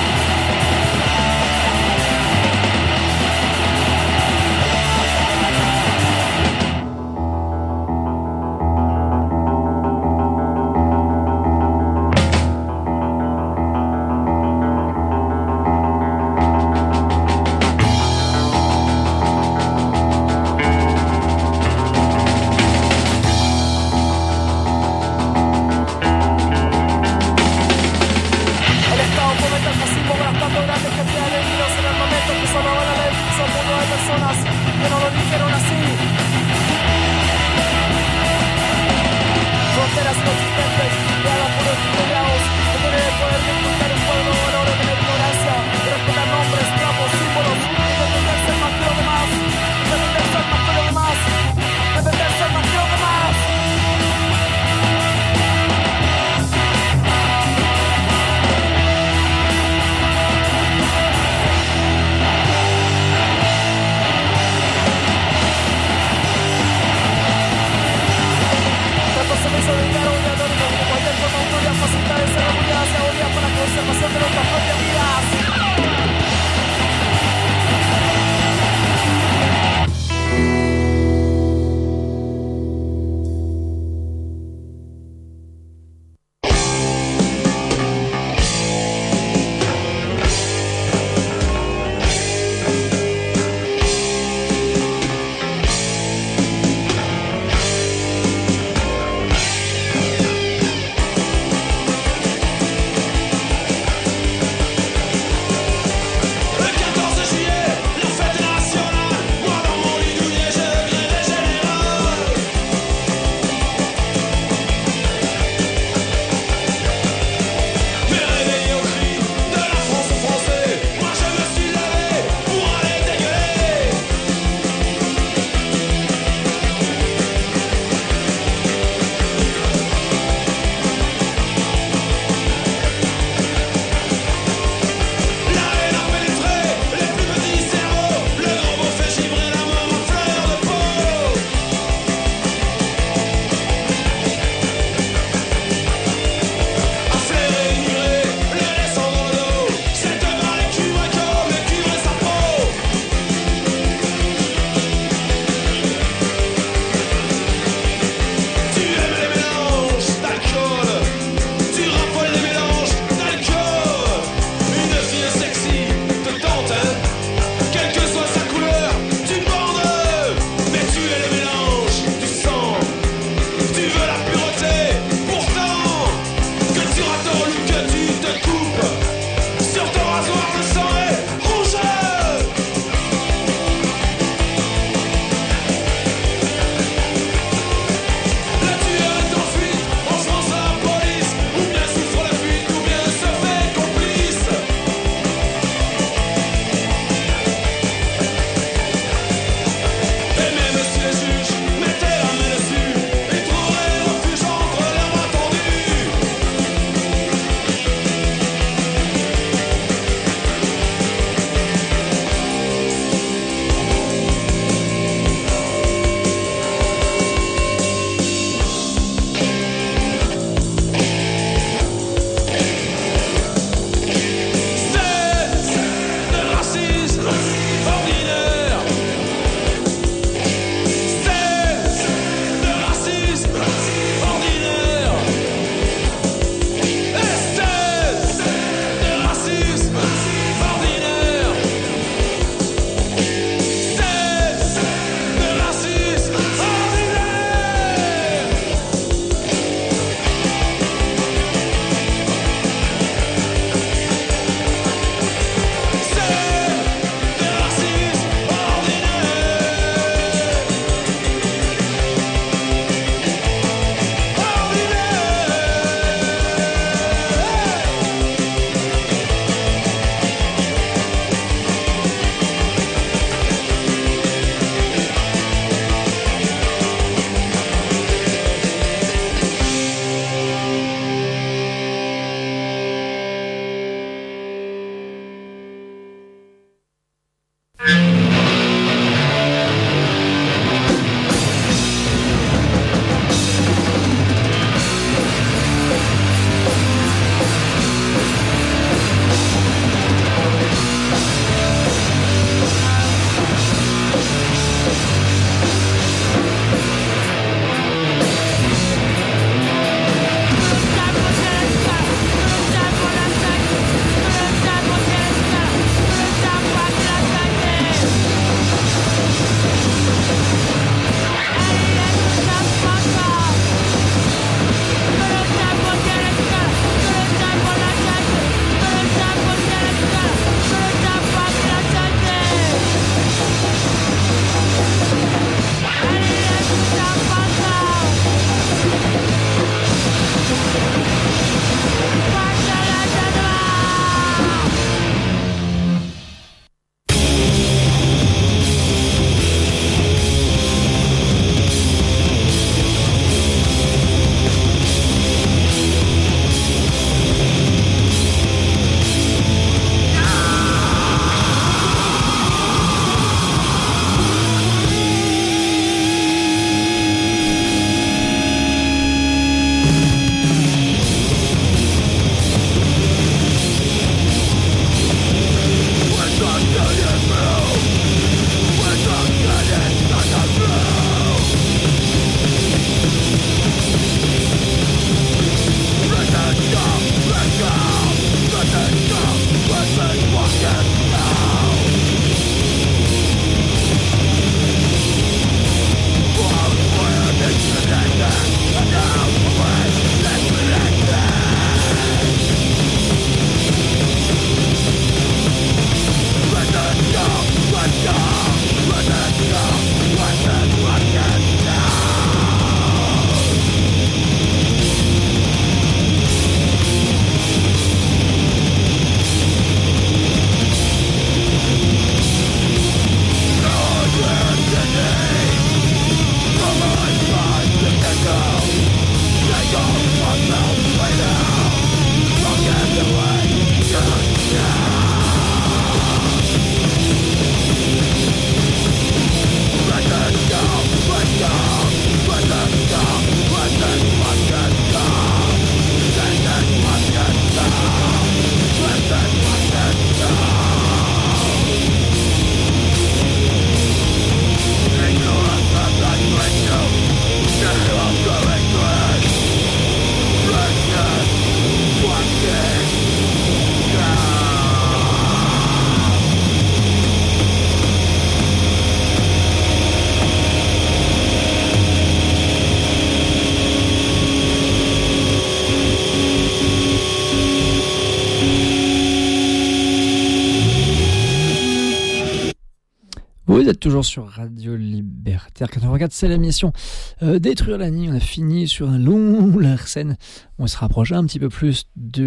Vous êtes toujours sur Radio Libertaire 84, c'est l'émission Détruire la nuit. On a fini sur un long Larsen. On se rapproche un petit peu plus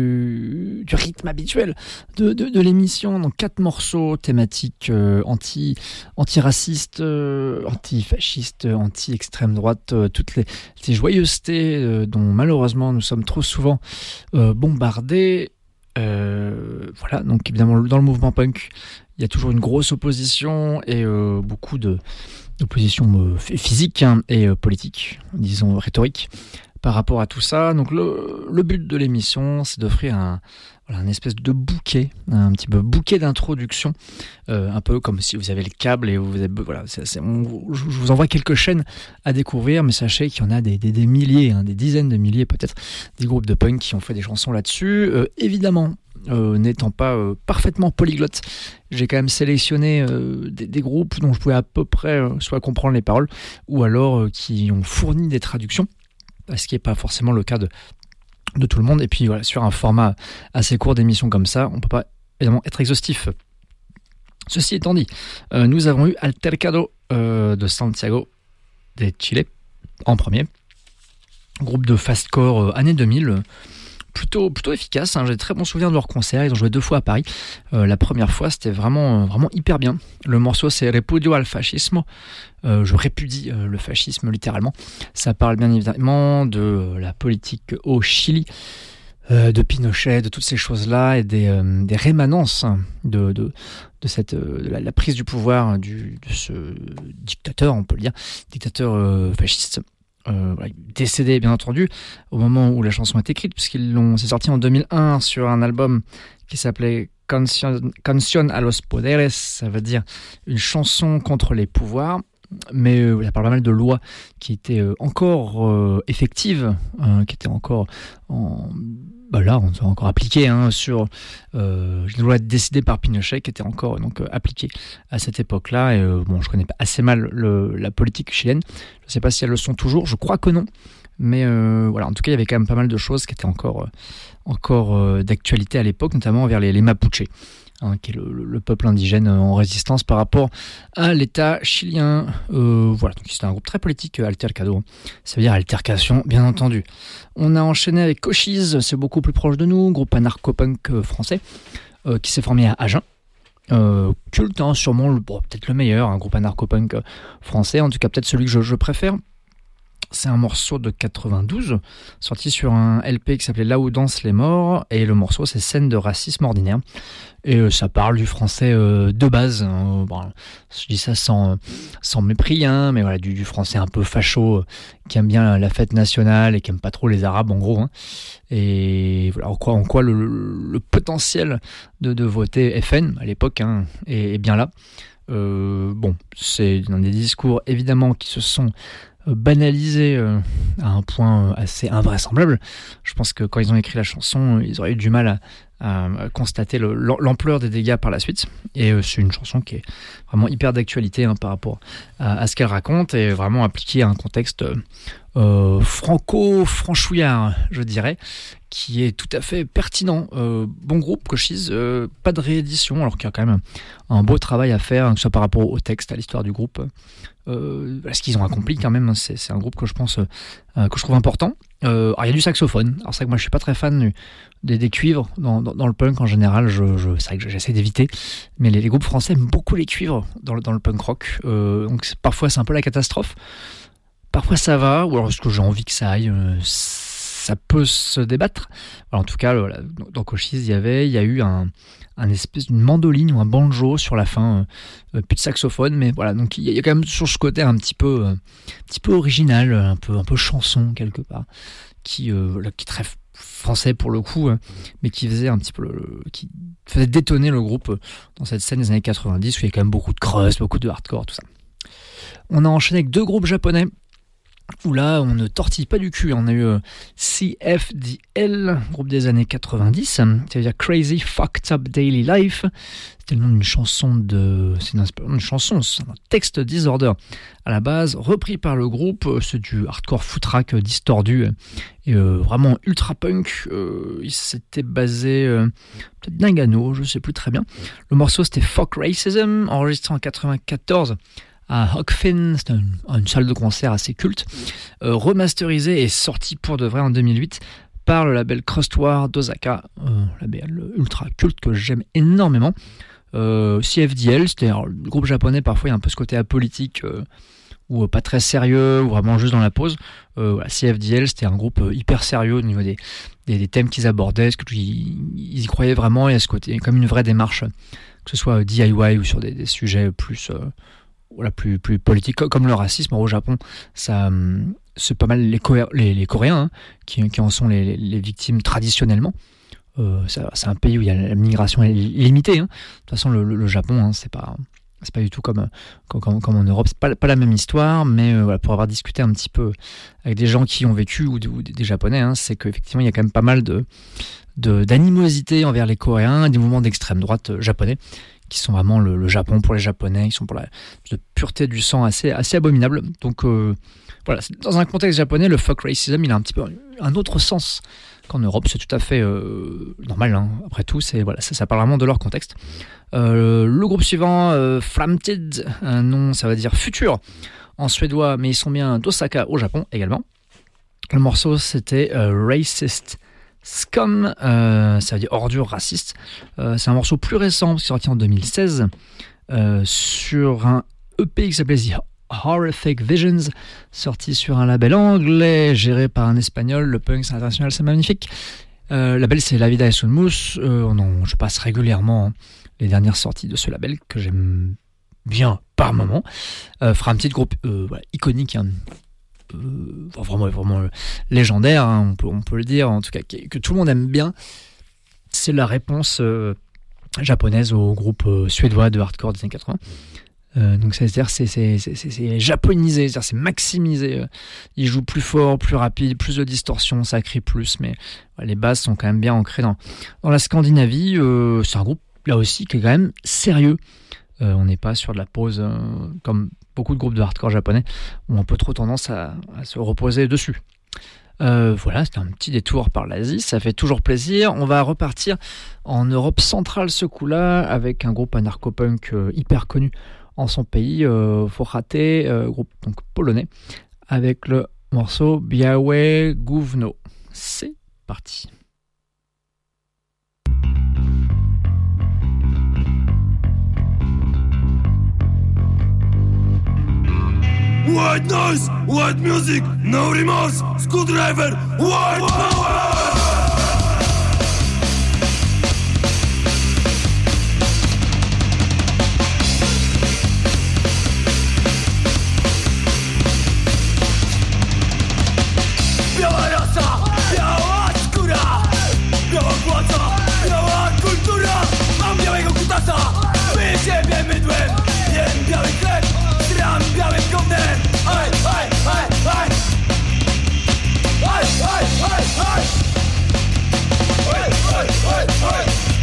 du rythme habituel de l'émission. Donc 4 morceaux thématiques anti-racistes, antifascistes, anti-extrême droite, toutes ces joyeusetés dont malheureusement nous sommes trop souvent bombardés. Voilà, donc évidemment dans le mouvement punk, il y a toujours une grosse opposition et beaucoup d'opposition physique et politique, disons rhétorique, par rapport à tout ça. Donc le but de l'émission, c'est d'offrir un espèce de bouquet, un petit peu bouquet d'introduction, un peu comme si vous avez le câble et vous avez, voilà, je vous envoie quelques chaînes à découvrir, mais sachez qu'il y en a des milliers, des dizaines de milliers peut-être, des groupes de punk qui ont fait des chansons là-dessus. Évidemment, n'étant pas parfaitement polyglotte, j'ai quand même sélectionné des groupes dont je pouvais à peu près soit comprendre les paroles, ou alors qui ont fourni des traductions, ce qui n'est pas forcément le cas de tout le monde. Et puis voilà, sur un format assez court d'émission comme ça, on ne peut pas évidemment être exhaustif. Ceci étant dit, nous avons eu Altercado de Santiago de Chile en premier, groupe de fastcore années 2000, plutôt efficace, hein. J'ai de très bons souvenirs de leur concert. Ils ont joué 2 fois à Paris. La première fois, c'était vraiment hyper bien. Le morceau, c'est Repudio al fascismo. Je répudie le fascisme, littéralement. Ça parle bien évidemment de la politique au Chili, de Pinochet, de toutes ces choses-là, et des rémanences de la prise du pouvoir de ce dictateur, on peut le dire, dictateur fasciste. Décédé bien entendu au moment où la chanson est écrite, c'est sorti en 2001 sur un album qui s'appelait Canción a los Poderes, ça veut dire une chanson contre les pouvoirs, mais il parle pas mal de lois qui étaient encore effectives, qui étaient encore encore appliquées, sur une loi décidée par Pinochet qui était encore appliquée à cette époque-là. Et je connais assez mal la politique chilienne. Je ne sais pas si elles le sont toujours. Je crois que non. Mais en tout cas, il y avait quand même pas mal de choses qui étaient encore d'actualité à l'époque, notamment envers les Mapuches, qui est le peuple indigène en résistance par rapport à l'État chilien. Donc c'était un groupe très politique, Altercado. Ça veut dire altercation, bien entendu. On a enchaîné avec Cochise, c'est beaucoup plus proche de nous, groupe anarcho-punk français, qui s'est formé à Agen. Culte, sûrement peut-être le meilleur, un groupe anarcho-punk français, en tout cas peut-être celui que je préfère. C'est un morceau de 92, sorti sur un LP qui s'appelait Là où dansent les morts, et le morceau c'est Scène de racisme ordinaire. Et ça parle du français de base. Je dis ça sans mépris, mais voilà, du français un peu facho, qui aime bien la fête nationale et qui aime pas trop les Arabes, en gros. Et voilà, en quoi le potentiel de voter FN à l'époque est bien là. C'est dans des discours évidemment qui se sont banalisé à un point assez invraisemblable. Je pense que quand ils ont écrit la chanson, ils auraient eu du mal à constater l'ampleur des dégâts par la suite. Et c'est une chanson qui est vraiment hyper d'actualité par rapport à ce qu'elle raconte, et vraiment appliquée à un contexte franco-franchouillard, je dirais, qui est tout à fait pertinent. Bon groupe, Cochise, pas de réédition, alors qu'il y a quand même un beau travail à faire, que ce soit par rapport au texte, à l'histoire du groupe. Ce qu'ils ont accompli quand même, c'est un groupe que je pense que je trouve important. Alors il y a du saxophone. Alors c'est vrai que moi je suis pas très fan des cuivres dans le punk en général. C'est vrai que j'essaie d'éviter, mais les groupes français aiment beaucoup les cuivres dans le punk rock. Donc parfois c'est un peu la catastrophe. Parfois ça va, ou alors est-ce que j'ai envie que ça aille, ça peut se débattre. Alors, en tout cas, dans Cochise, il y a eu un espèce d'une mandoline ou un banjo sur la fin, plus de saxophone, mais voilà, donc il y a quand même sur ce côté un petit peu original, un peu chanson quelque part, qui est très français pour le coup, mais qui faisait un petit peu qui faisait détonner le groupe dans cette scène des années 90 où il y a quand même beaucoup de crust, beaucoup de hardcore, tout ça. On a enchaîné avec 2 groupes japonais. où là, on ne tortille pas du cul. On a eu CFDL, groupe des années 90, c'est-à-dire Crazy Fucked Up Daily Life. C'était le nom d'une chanson c'est un texte Disorder à la base, repris par le groupe. C'est du hardcore footrack distordu et vraiment ultra punk. Il s'était basé peut-être Nagano, je ne sais plus très bien. Le morceau c'était Fuck Racism, enregistré en 94 à Hockfin, c'était une salle de concert assez culte, remasterisé et sorti pour de vrai en 2008 par le label Crustwar d'Osaka, label ultra culte que j'aime énormément. CFDL, c'était le groupe japonais, parfois il y a un peu ce côté apolitique ou pas très sérieux, ou vraiment juste dans la pause. CFDL, c'était un groupe hyper sérieux au niveau des thèmes qu'ils abordaient, ils y croyaient vraiment, il y a ce côté, comme une vraie démarche, que ce soit DIY ou sur des sujets plus politiques, comme le racisme au Japon. Ça, c'est pas mal les Coréens qui en sont les victimes traditionnellement. C'est un pays où il y a la migration est limitée. De toute façon, le Japon, c'est pas du tout comme en Europe. C'est pas la même histoire, mais pour avoir discuté un petit peu avec des gens qui ont vécu ou des Japonais, c'est qu'effectivement, il y a quand même pas mal d'animosité envers les Coréens, des mouvements d'extrême droite japonais, qui sont vraiment le Japon pour les Japonais, qui sont pour la pureté du sang assez abominable. Donc voilà, dans un contexte japonais, le fuck racism, il a un petit peu un autre sens qu'en Europe. C'est tout à fait normal. Après tout, ça parle vraiment de leur contexte. Le groupe suivant, Framtid, un nom, ça va dire futur en suédois, mais ils sont bien d'Osaka au Japon également. Le morceau, c'était Racist Scum, ça veut dire ordure raciste. C'est un morceau plus récent, qui est sorti en 2016, sur un EP qui s'appelait The Horrific Visions, sorti sur un label anglais, géré par un espagnol. Le punk, c'est international, c'est magnifique. Label, c'est La Vida es un Mus. Je passe régulièrement les dernières sorties de ce label, que j'aime bien par moment. Fera un petit groupe iconique, vraiment légendaire, on peut le dire, en tout cas que tout le monde aime bien. C'est la réponse japonaise au groupe suédois de hardcore des années 80. Donc c'est-à-dire c'est japonisé, c'est-à-dire c'est maximisé. Ils jouent plus fort, plus rapide, plus de distorsion, ça crie plus, mais les bases sont quand même bien ancrées dans la Scandinavie. C'est un groupe là aussi qui est quand même sérieux. On n'est pas sur de la pause comme beaucoup de groupes de hardcore japonais ont un peu trop tendance à se reposer dessus. Voilà, c'était un petit détour par l'Asie, ça fait toujours plaisir. On va repartir en Europe centrale ce coup-là avec un groupe anarcho-punk hyper connu en son pays, Fochate, groupe donc polonais, avec le morceau Białe Gówno. C'est parti. White noise, white music, no remorse, screwdriver, white power! Biała rasa, biała skóra, biała płaca, biała kultura. Mam białego kutasa, myję siebie mydłem, jem biały chleb, tram białym gównem. Aj, aj, aj, aj! Aj, aj, aj, aj! Aj, aj, aj, aj!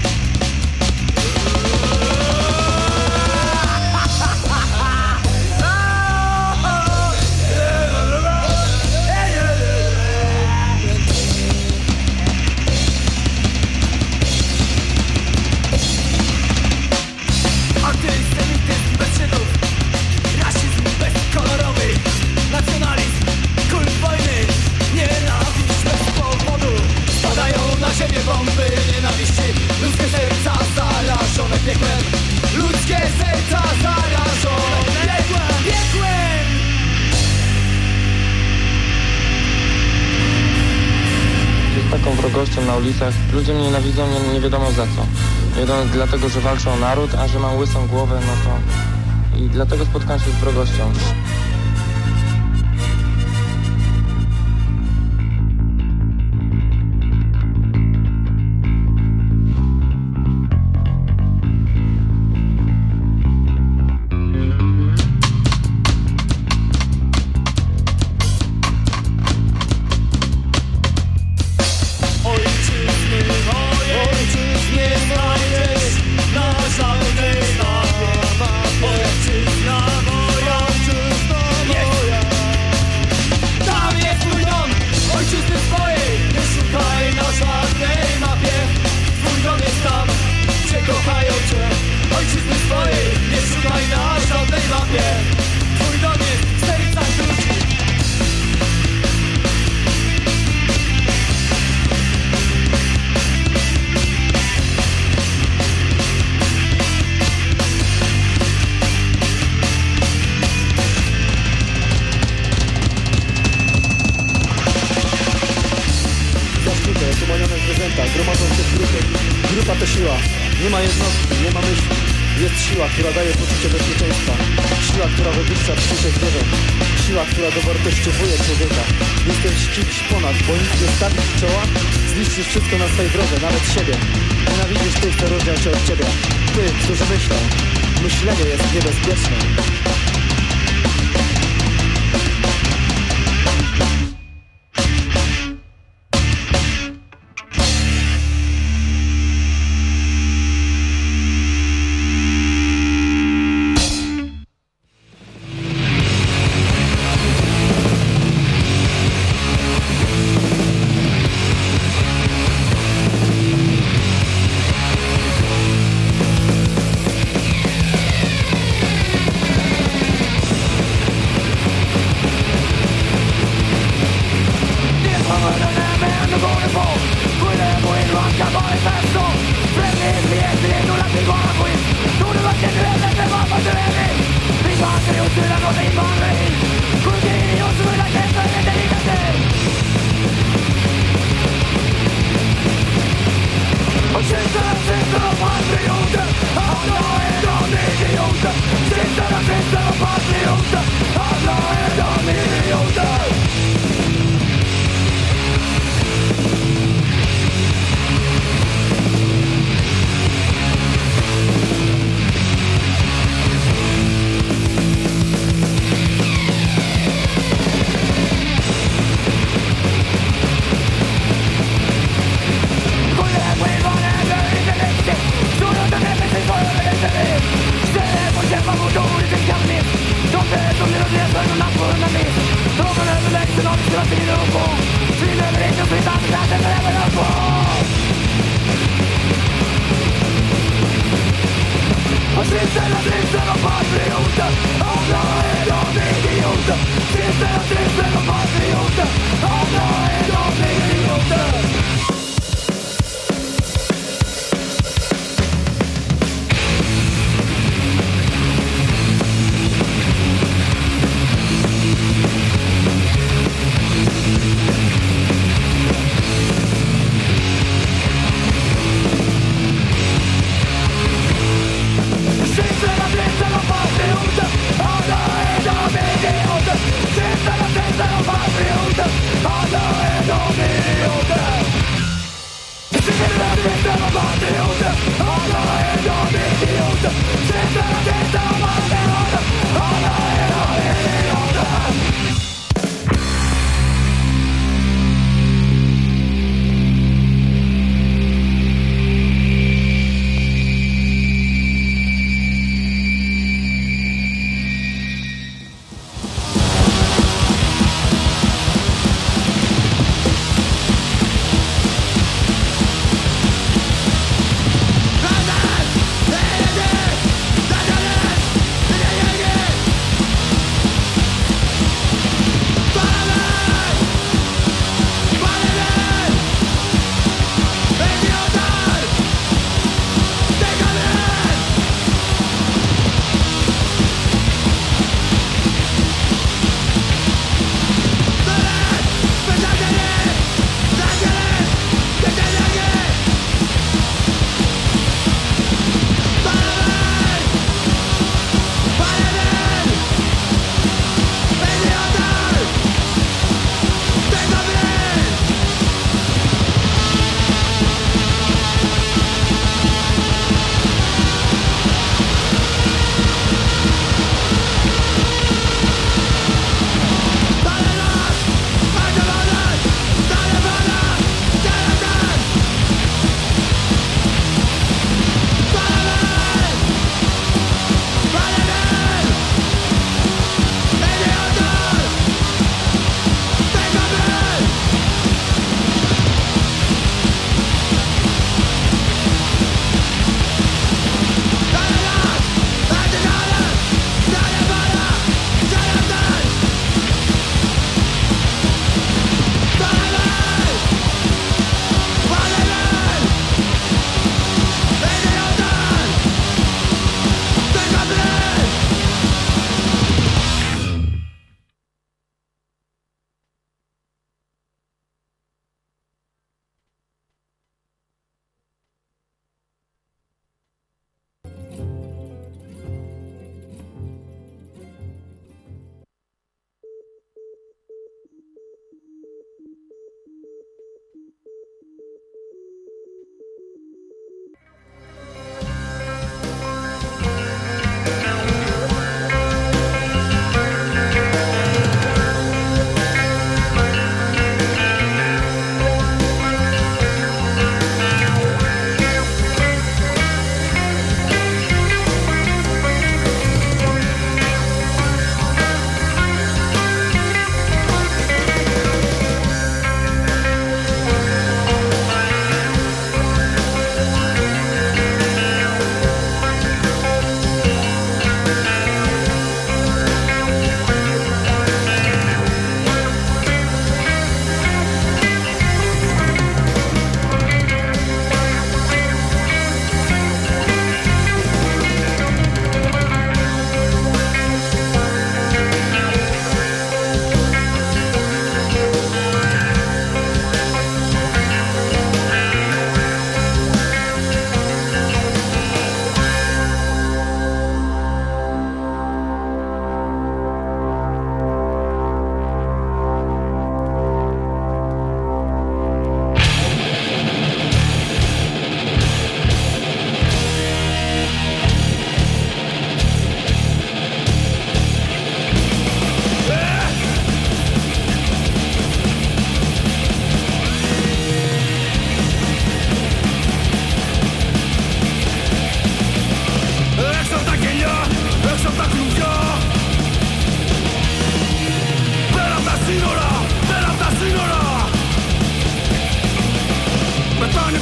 Antysemityzm bez Żydów, rasizm bezkolorowy, nacjonalizm, kult wojny, nienawiść bez powodu. Spadają na ziemię bomby nienawiści, ludzkie serca zarażone piekłem, ludzkie serca zarażone piekłem. Jest taką wrogością na ulicach, ludzie mnie nienawidzą nie wiadomo za co. Nie wiadomo dlatego, że walczą o naród, a że mam łysą głowę, no to... I dlatego spotkałem się z wrogością. zwierzęta gromadzą się w grupy. Grupa to siła, nie ma jednostki, nie ma myśli. Jest siła, która daje poczucie bezpieczeństwa. Siła, która wywyższa poczucie zwierząt. Siła, która dowartościowuje człowieka. Jest ten ścig ponad, bo nic nie stawić czoła. Zniszczysz wszystko na swojej drodze, nawet siebie. Nienawidzisz tych, co różnią się od ciebie. Tych, którzy myślą. Myślenie jest niebezpieczne.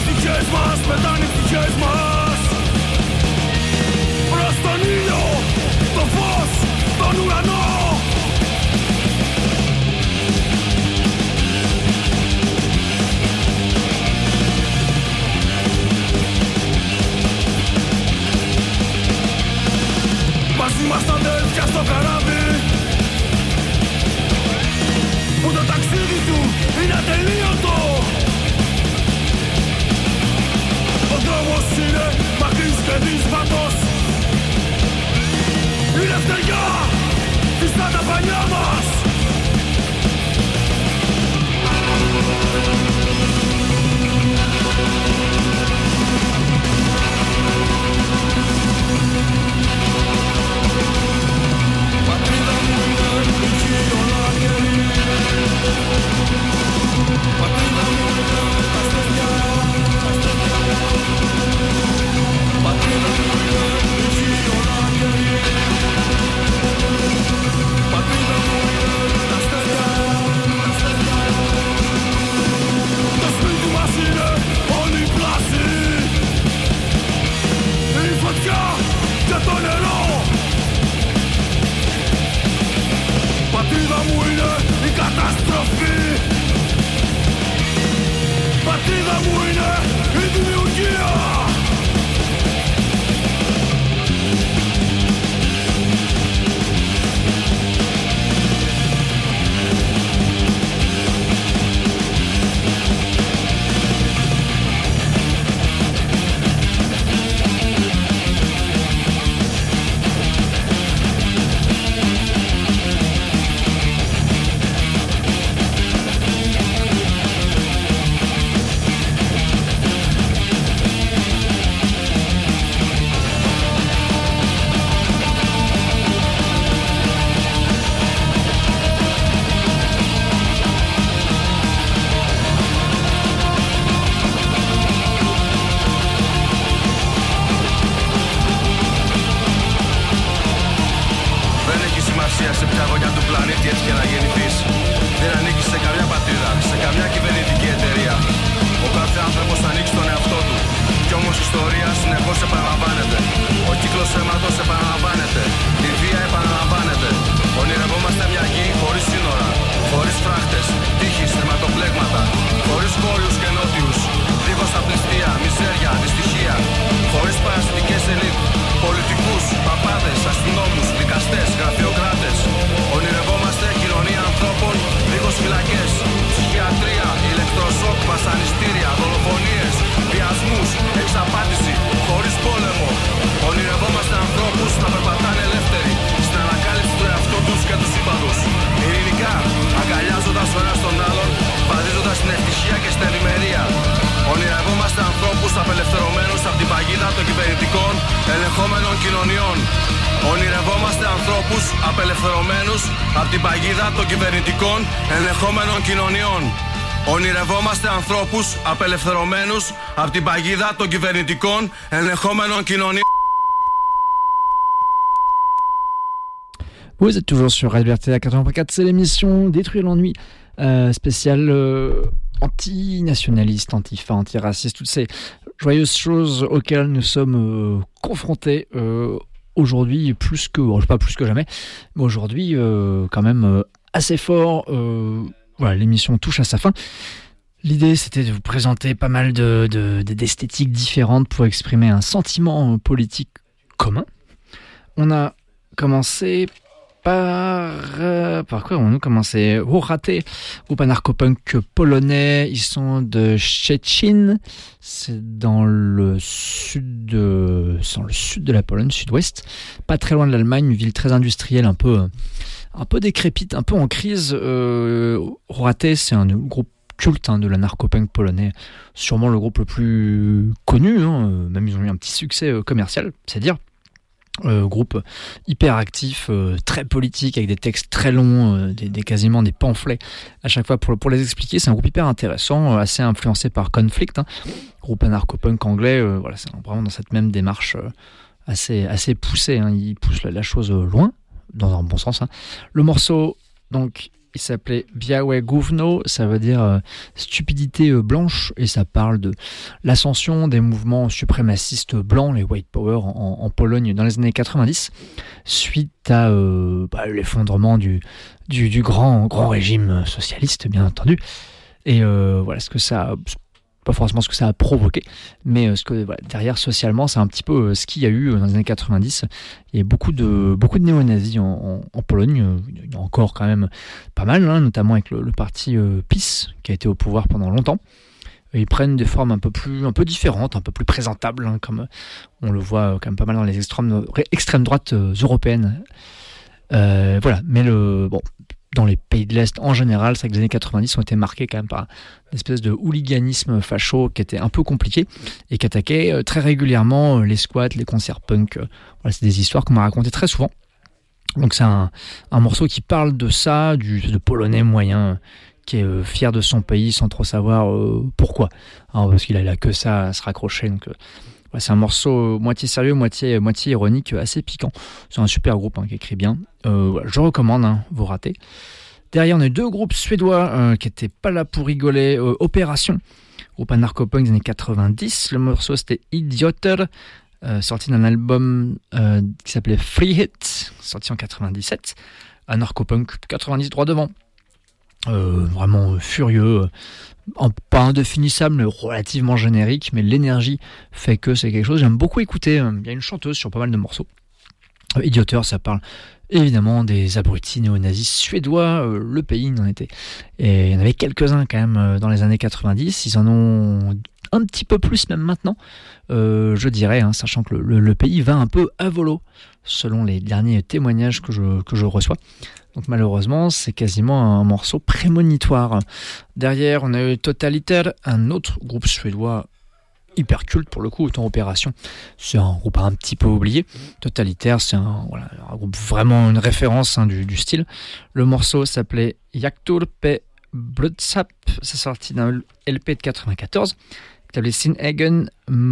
ψυχές μας, πετάνε οι ψυχές μας προς τον ήλιο, το φως, τον ουρανό. Μας είμαστε αδέλφια στο καράβι που το ταξίδι του είναι ατελείωτο. Ο δρόμος είναι μακρύς και δύσβατος. Η λευτεριά φυστά τα πανιά μας. Πατρίδα μου είναι η ολάκερη. Πατρίδα μου είναι τα αστέρια. Πατρίδα μου είναι η ολάκερη. Πατρίδα μου είναι τα αστέρια. Το σπίτι μας είναι όλη η πλάση. Η φωτιά και το νερό. Πατρίδα μου είναι η καταστροφή. Πατρίδα μου είναι η δημιουργία. Σε ποια γωνιά του πλανήτη έτυχε να γεννηθείς. Δεν ανήκεις σε καμιά πατρίδα, σε καμιά κυβερνητική εταιρεία. Ο κάθε άνθρωπος ανήκει στον εαυτό του. Κι όμως η ιστορία συνεχώς επαναλαμβάνεται. Ο κύκλος αίματος επαναλαμβάνεται. Η βία επαναλαμβάνεται. Ονειρευόμαστε μια γη χωρίς σύνορα, χωρίς φράχτες, τείχης, τερματοπλέγματα, χωρίς βόρειους και νότιους, δίχως απληστία, μιζέρια, δυστυχία, χωρίς παρασιτικές ελίτ, πολιτικούς, παπάδες, αστυνόμους, δικαστές, γραφειοκράτες. Ονειρευόμαστε κοινωνία ανθρώπων, δίχως φυλακές, ψυχιατρία, ηλεκτροσόκ, βασανιστήρια, δολοφονίες, βιασμούς, εξαπάτηση, χωρίς πόλεμο. Ονειρευόμαστε ανθρώπους να περπατάνε ελεύθεροι στην ανακάλυψη του εαυτού τους και του σύμπαντος. Ειρηνικά, αγκαλιάζοντας ο ένας τον άλλον, βαδίζοντας στην ευτυχία και στην ευημερία. Ονειρευόμαστε ανθρώπους απελευθερωμένους από την παγίδα των κυβερνητικών ελεγχόμενων κοινωνιών. Ονειρευόμαστε ανθρώπους απελευθερωμένους από την παγίδα των κυβερνητικών ελεγχόμενων κοινωνιών. Ονειρευόμαστε ανθρώπους απελευθερωμένους από την παγίδα των κυβερνητικών ελεγχόμενων κοινωνιών. Vous êtes toujours sur Radio Liberté à 80.4, c'est l'émission Détruire l'ennui, spéciale anti-nationaliste, antifa, antiraciste, toutes ces joyeuses choses auxquelles nous sommes confrontés aujourd'hui, pas plus que jamais, mais aujourd'hui quand même assez fort. Voilà, l'émission touche à sa fin. L'idée, c'était de vous présenter pas mal d'esthétiques différentes pour exprimer un sentiment politique commun. On a commencé par quoi on a commencé? Horaté, groupe anarcho-punk polonais, ils sont de Szczecin, c'est dans le sud de la Pologne, sud-ouest, pas très loin de l'Allemagne, une ville très industrielle, un peu décrépite, un peu en crise. Horaté, c'est un groupe culte de l'anarcho-punk polonais, sûrement le groupe le plus connu, même ils ont eu un petit succès commercial, c'est-à-dire groupe hyper actif, très politique, avec des textes très longs, quasiment des pamphlets à chaque fois pour les expliquer. C'est un groupe hyper intéressant, assez influencé par Conflict, groupe anarcho-punk anglais. Voilà, c'est vraiment dans cette même démarche assez poussée. Ils poussent la chose loin, dans un bon sens. Le morceau donc Il s'appelait Białe Gówno, ça veut dire stupidité blanche, et ça parle de l'ascension des mouvements suprémacistes blancs, les White Power, en Pologne dans les années 90, suite à l'effondrement du grand régime socialiste, bien entendu. Et voilà ce que ça... pas forcément ce que ça a provoqué, mais derrière, socialement, c'est un petit peu ce qu'il y a eu dans les années 90. Il y a beaucoup de néo-nazis en Pologne. Il y en a encore quand même pas mal, hein, notamment avec le parti PiS, qui a été au pouvoir pendant longtemps. Ils prennent des formes un peu différentes, un peu plus présentables, hein, comme on le voit quand même pas mal dans les extrêmes droites européennes. Voilà, mais dans les pays de l'Est en général, c'est vrai que les années 90 ont été marquées quand même par une espèce de hooliganisme facho qui était un peu compliqué et qui attaquait très régulièrement les squats, les concerts punk. Voilà, c'est des histoires qu'on m'a racontées très souvent. Donc c'est un morceau qui parle de ça, de Polonais moyen qui est fier de son pays sans trop savoir pourquoi. Alors, parce qu'il a que ça à se raccrocher. Donc c'est un morceau moitié sérieux, moitié ironique, assez piquant. C'est un super groupe qui écrit bien. Je recommande, vous ratez. Derrière, on a 2 groupes suédois qui n'étaient pas là pour rigoler. Opération, groupe anarcho-punk des années 90. Le morceau, c'était Idioter, sorti d'un album qui s'appelait Free Hit, sorti en 97. Anarcho-punk 90 droit devant. Vraiment furieux. Pas indéfinissable, mais relativement générique, mais l'énergie fait que c'est quelque chose. J'aime beaucoup écouter. Il y a une chanteuse sur pas mal de morceaux. Idioter, ça parle évidemment des abrutis néo-nazis suédois. Le pays en était. Et il y en avait quelques-uns quand même dans les années 90. Ils en ont un petit peu plus même maintenant, je dirais, hein, sachant que le pays va un peu à volo, selon les derniers témoignages que je reçois. Donc malheureusement, c'est quasiment un morceau prémonitoire. Derrière, on a eu Totalitaire, un autre groupe suédois hyper culte pour le coup, autant Opération. C'est un groupe un petit peu oublié. Totalitaire, c'est un groupe vraiment une référence du style. Le morceau s'appelait Jakturpe Bloodsap, c'est sorti d'un LP de 94, qui s'appelait Sinhagen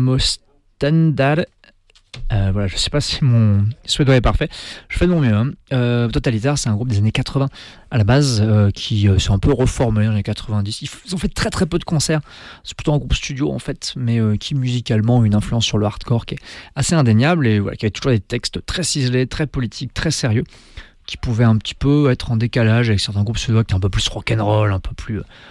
Mostendar. Voilà, je sais pas si mon suédois est parfait. Je fais de mon mieux. Hein. Totalitaire, c'est un groupe des années 80 à la base qui s'est un peu reformé dans les années 90. Ils ont fait très très peu de concerts. C'est plutôt un groupe studio en fait, mais qui musicalement a une influence sur le hardcore qui est assez indéniable et voilà, qui avait toujours des textes très ciselés, très politiques, très sérieux, qui pouvaient un petit peu être en décalage avec certains groupes suédois qui étaient un peu plus rock'n'roll, un peu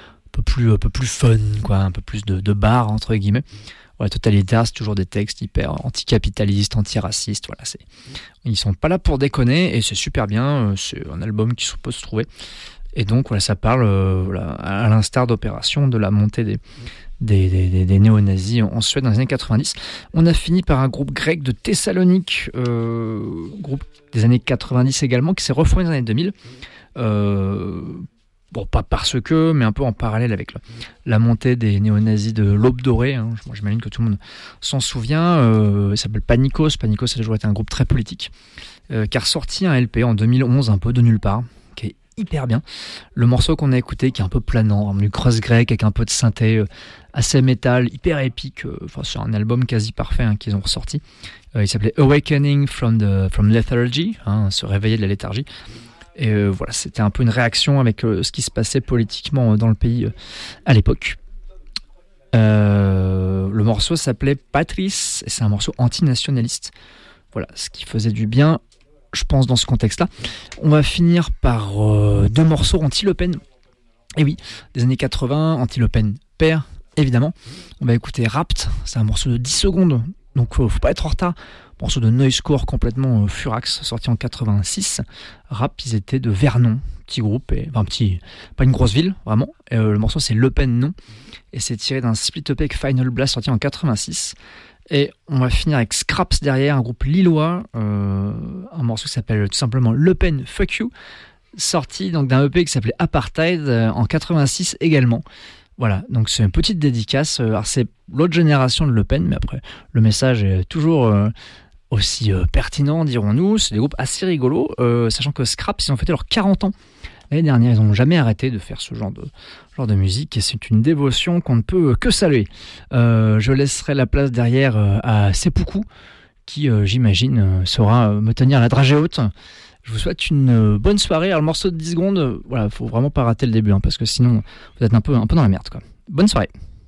plus fun, quoi, un peu plus de bar entre guillemets. Ouais, Totalitaire, c'est toujours des textes hyper anticapitalistes, antiracistes. Voilà, ils sont pas là pour déconner et c'est super bien. C'est un album qui peut se trouver. Et donc, voilà, ça parle, à l'instar d'Opération, de la montée des néo-nazis en Suède dans les années 90. On a fini par un groupe grec de Thessalonique, groupe des années 90 également, qui s'est reformé dans les années 2000. Bon, pas parce que, mais un peu en parallèle avec la montée des néo-nazis de l'Aube dorée. Hein. Moi, j'imagine que tout le monde s'en souvient. Il s'appelle Panikos. Panikos, ça a toujours été un groupe très politique, qui a ressorti un LP en 2011, un peu de nulle part, qui est hyper bien. Le morceau qu'on a écouté, qui est un peu planant, du cross grec avec un peu de synthé, assez métal, hyper épique. C'est un album quasi parfait qu'ils ont ressorti. Il s'appelait Awakening from Lethargy, se réveiller de la léthargie. Et voilà, c'était un peu une réaction avec ce qui se passait politiquement dans le pays à l'époque. Le morceau s'appelait Patrice, et c'est un morceau antinationaliste. Voilà, ce qui faisait du bien, je pense, dans ce contexte-là. On va finir par 2 morceaux anti-Le Pen. Et oui, des années 80, anti-Le Pen père, évidemment. On va écouter Rapt, c'est un morceau de 10 secondes, donc faut pas être en retard. Morceau de noisecore complètement furax, sorti en 86. Rap, ils étaient de Vernon, petit groupe, pas une grosse ville, vraiment. Et, le morceau, c'est Le Pen Non, et c'est tiré d'un split EP avec Final Blast, sorti en 86. Et on va finir avec Scraps derrière, un groupe lillois, un morceau qui s'appelle tout simplement Le Pen Fuck You, sorti donc d'un EP qui s'appelait Apartheid en 86 également. Voilà, donc c'est une petite dédicace. Alors c'est l'autre génération de Le Pen, mais après, le message est toujours aussi pertinent, dirons-nous. C'est des groupes assez rigolos, sachant que Scraps, ils ont fêté leurs 40 ans l'année dernière. Ils n'ont jamais arrêté de faire ce genre de musique, et c'est une dévotion qu'on ne peut que saluer. Je laisserai la place derrière à Seppuku, qui, j'imagine, saura me tenir la dragée haute. Je vous souhaite une bonne soirée. Alors le morceau de 10 secondes, voilà, faut vraiment pas rater le début, parce que sinon vous êtes un peu dans la merde, quoi. Bonne soirée.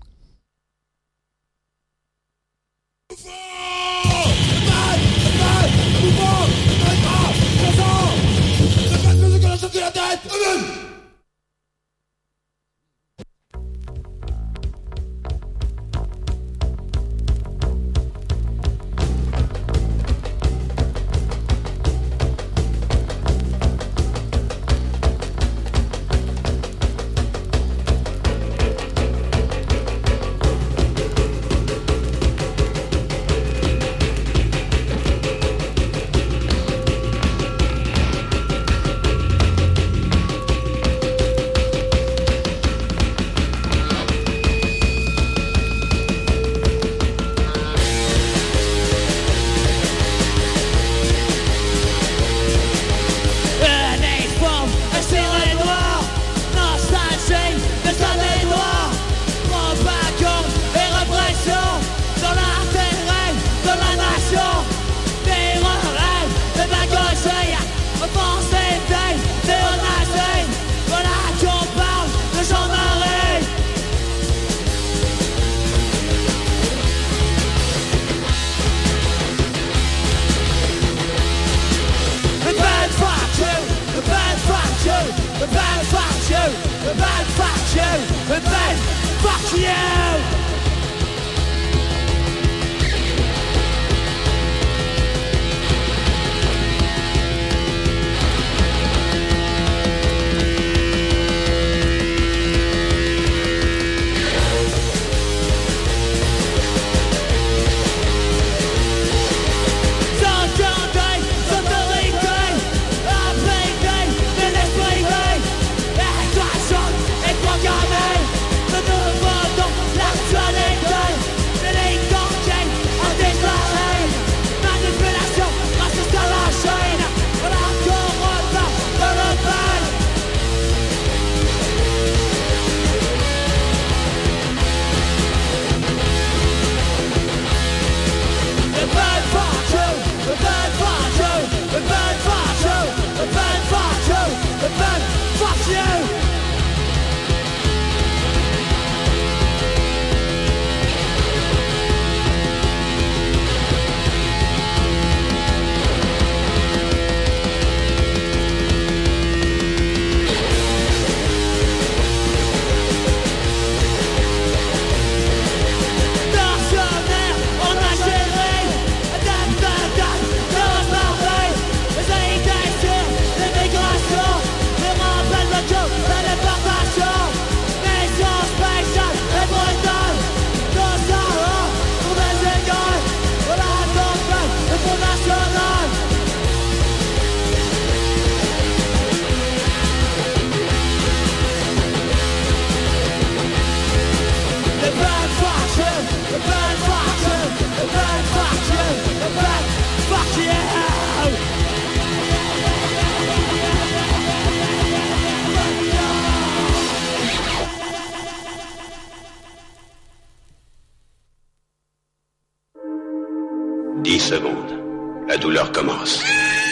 Secondes. La douleur commence.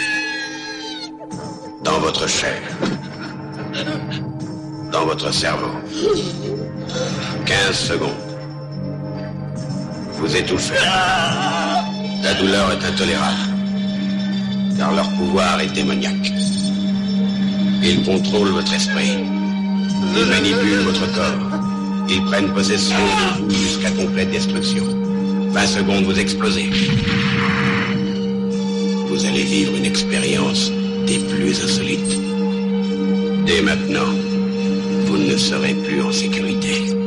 Dans votre chair. Dans votre cerveau. 15 secondes. Vous étouffez. La douleur est intolérable. Car leur pouvoir est démoniaque. Ils contrôlent votre esprit. Ils manipulent votre corps. Ils prennent possession de vous jusqu'à complète destruction. 20 secondes, vous explosez. Vous allez vivre une expérience des plus insolites. Dès maintenant, vous ne serez plus en sécurité.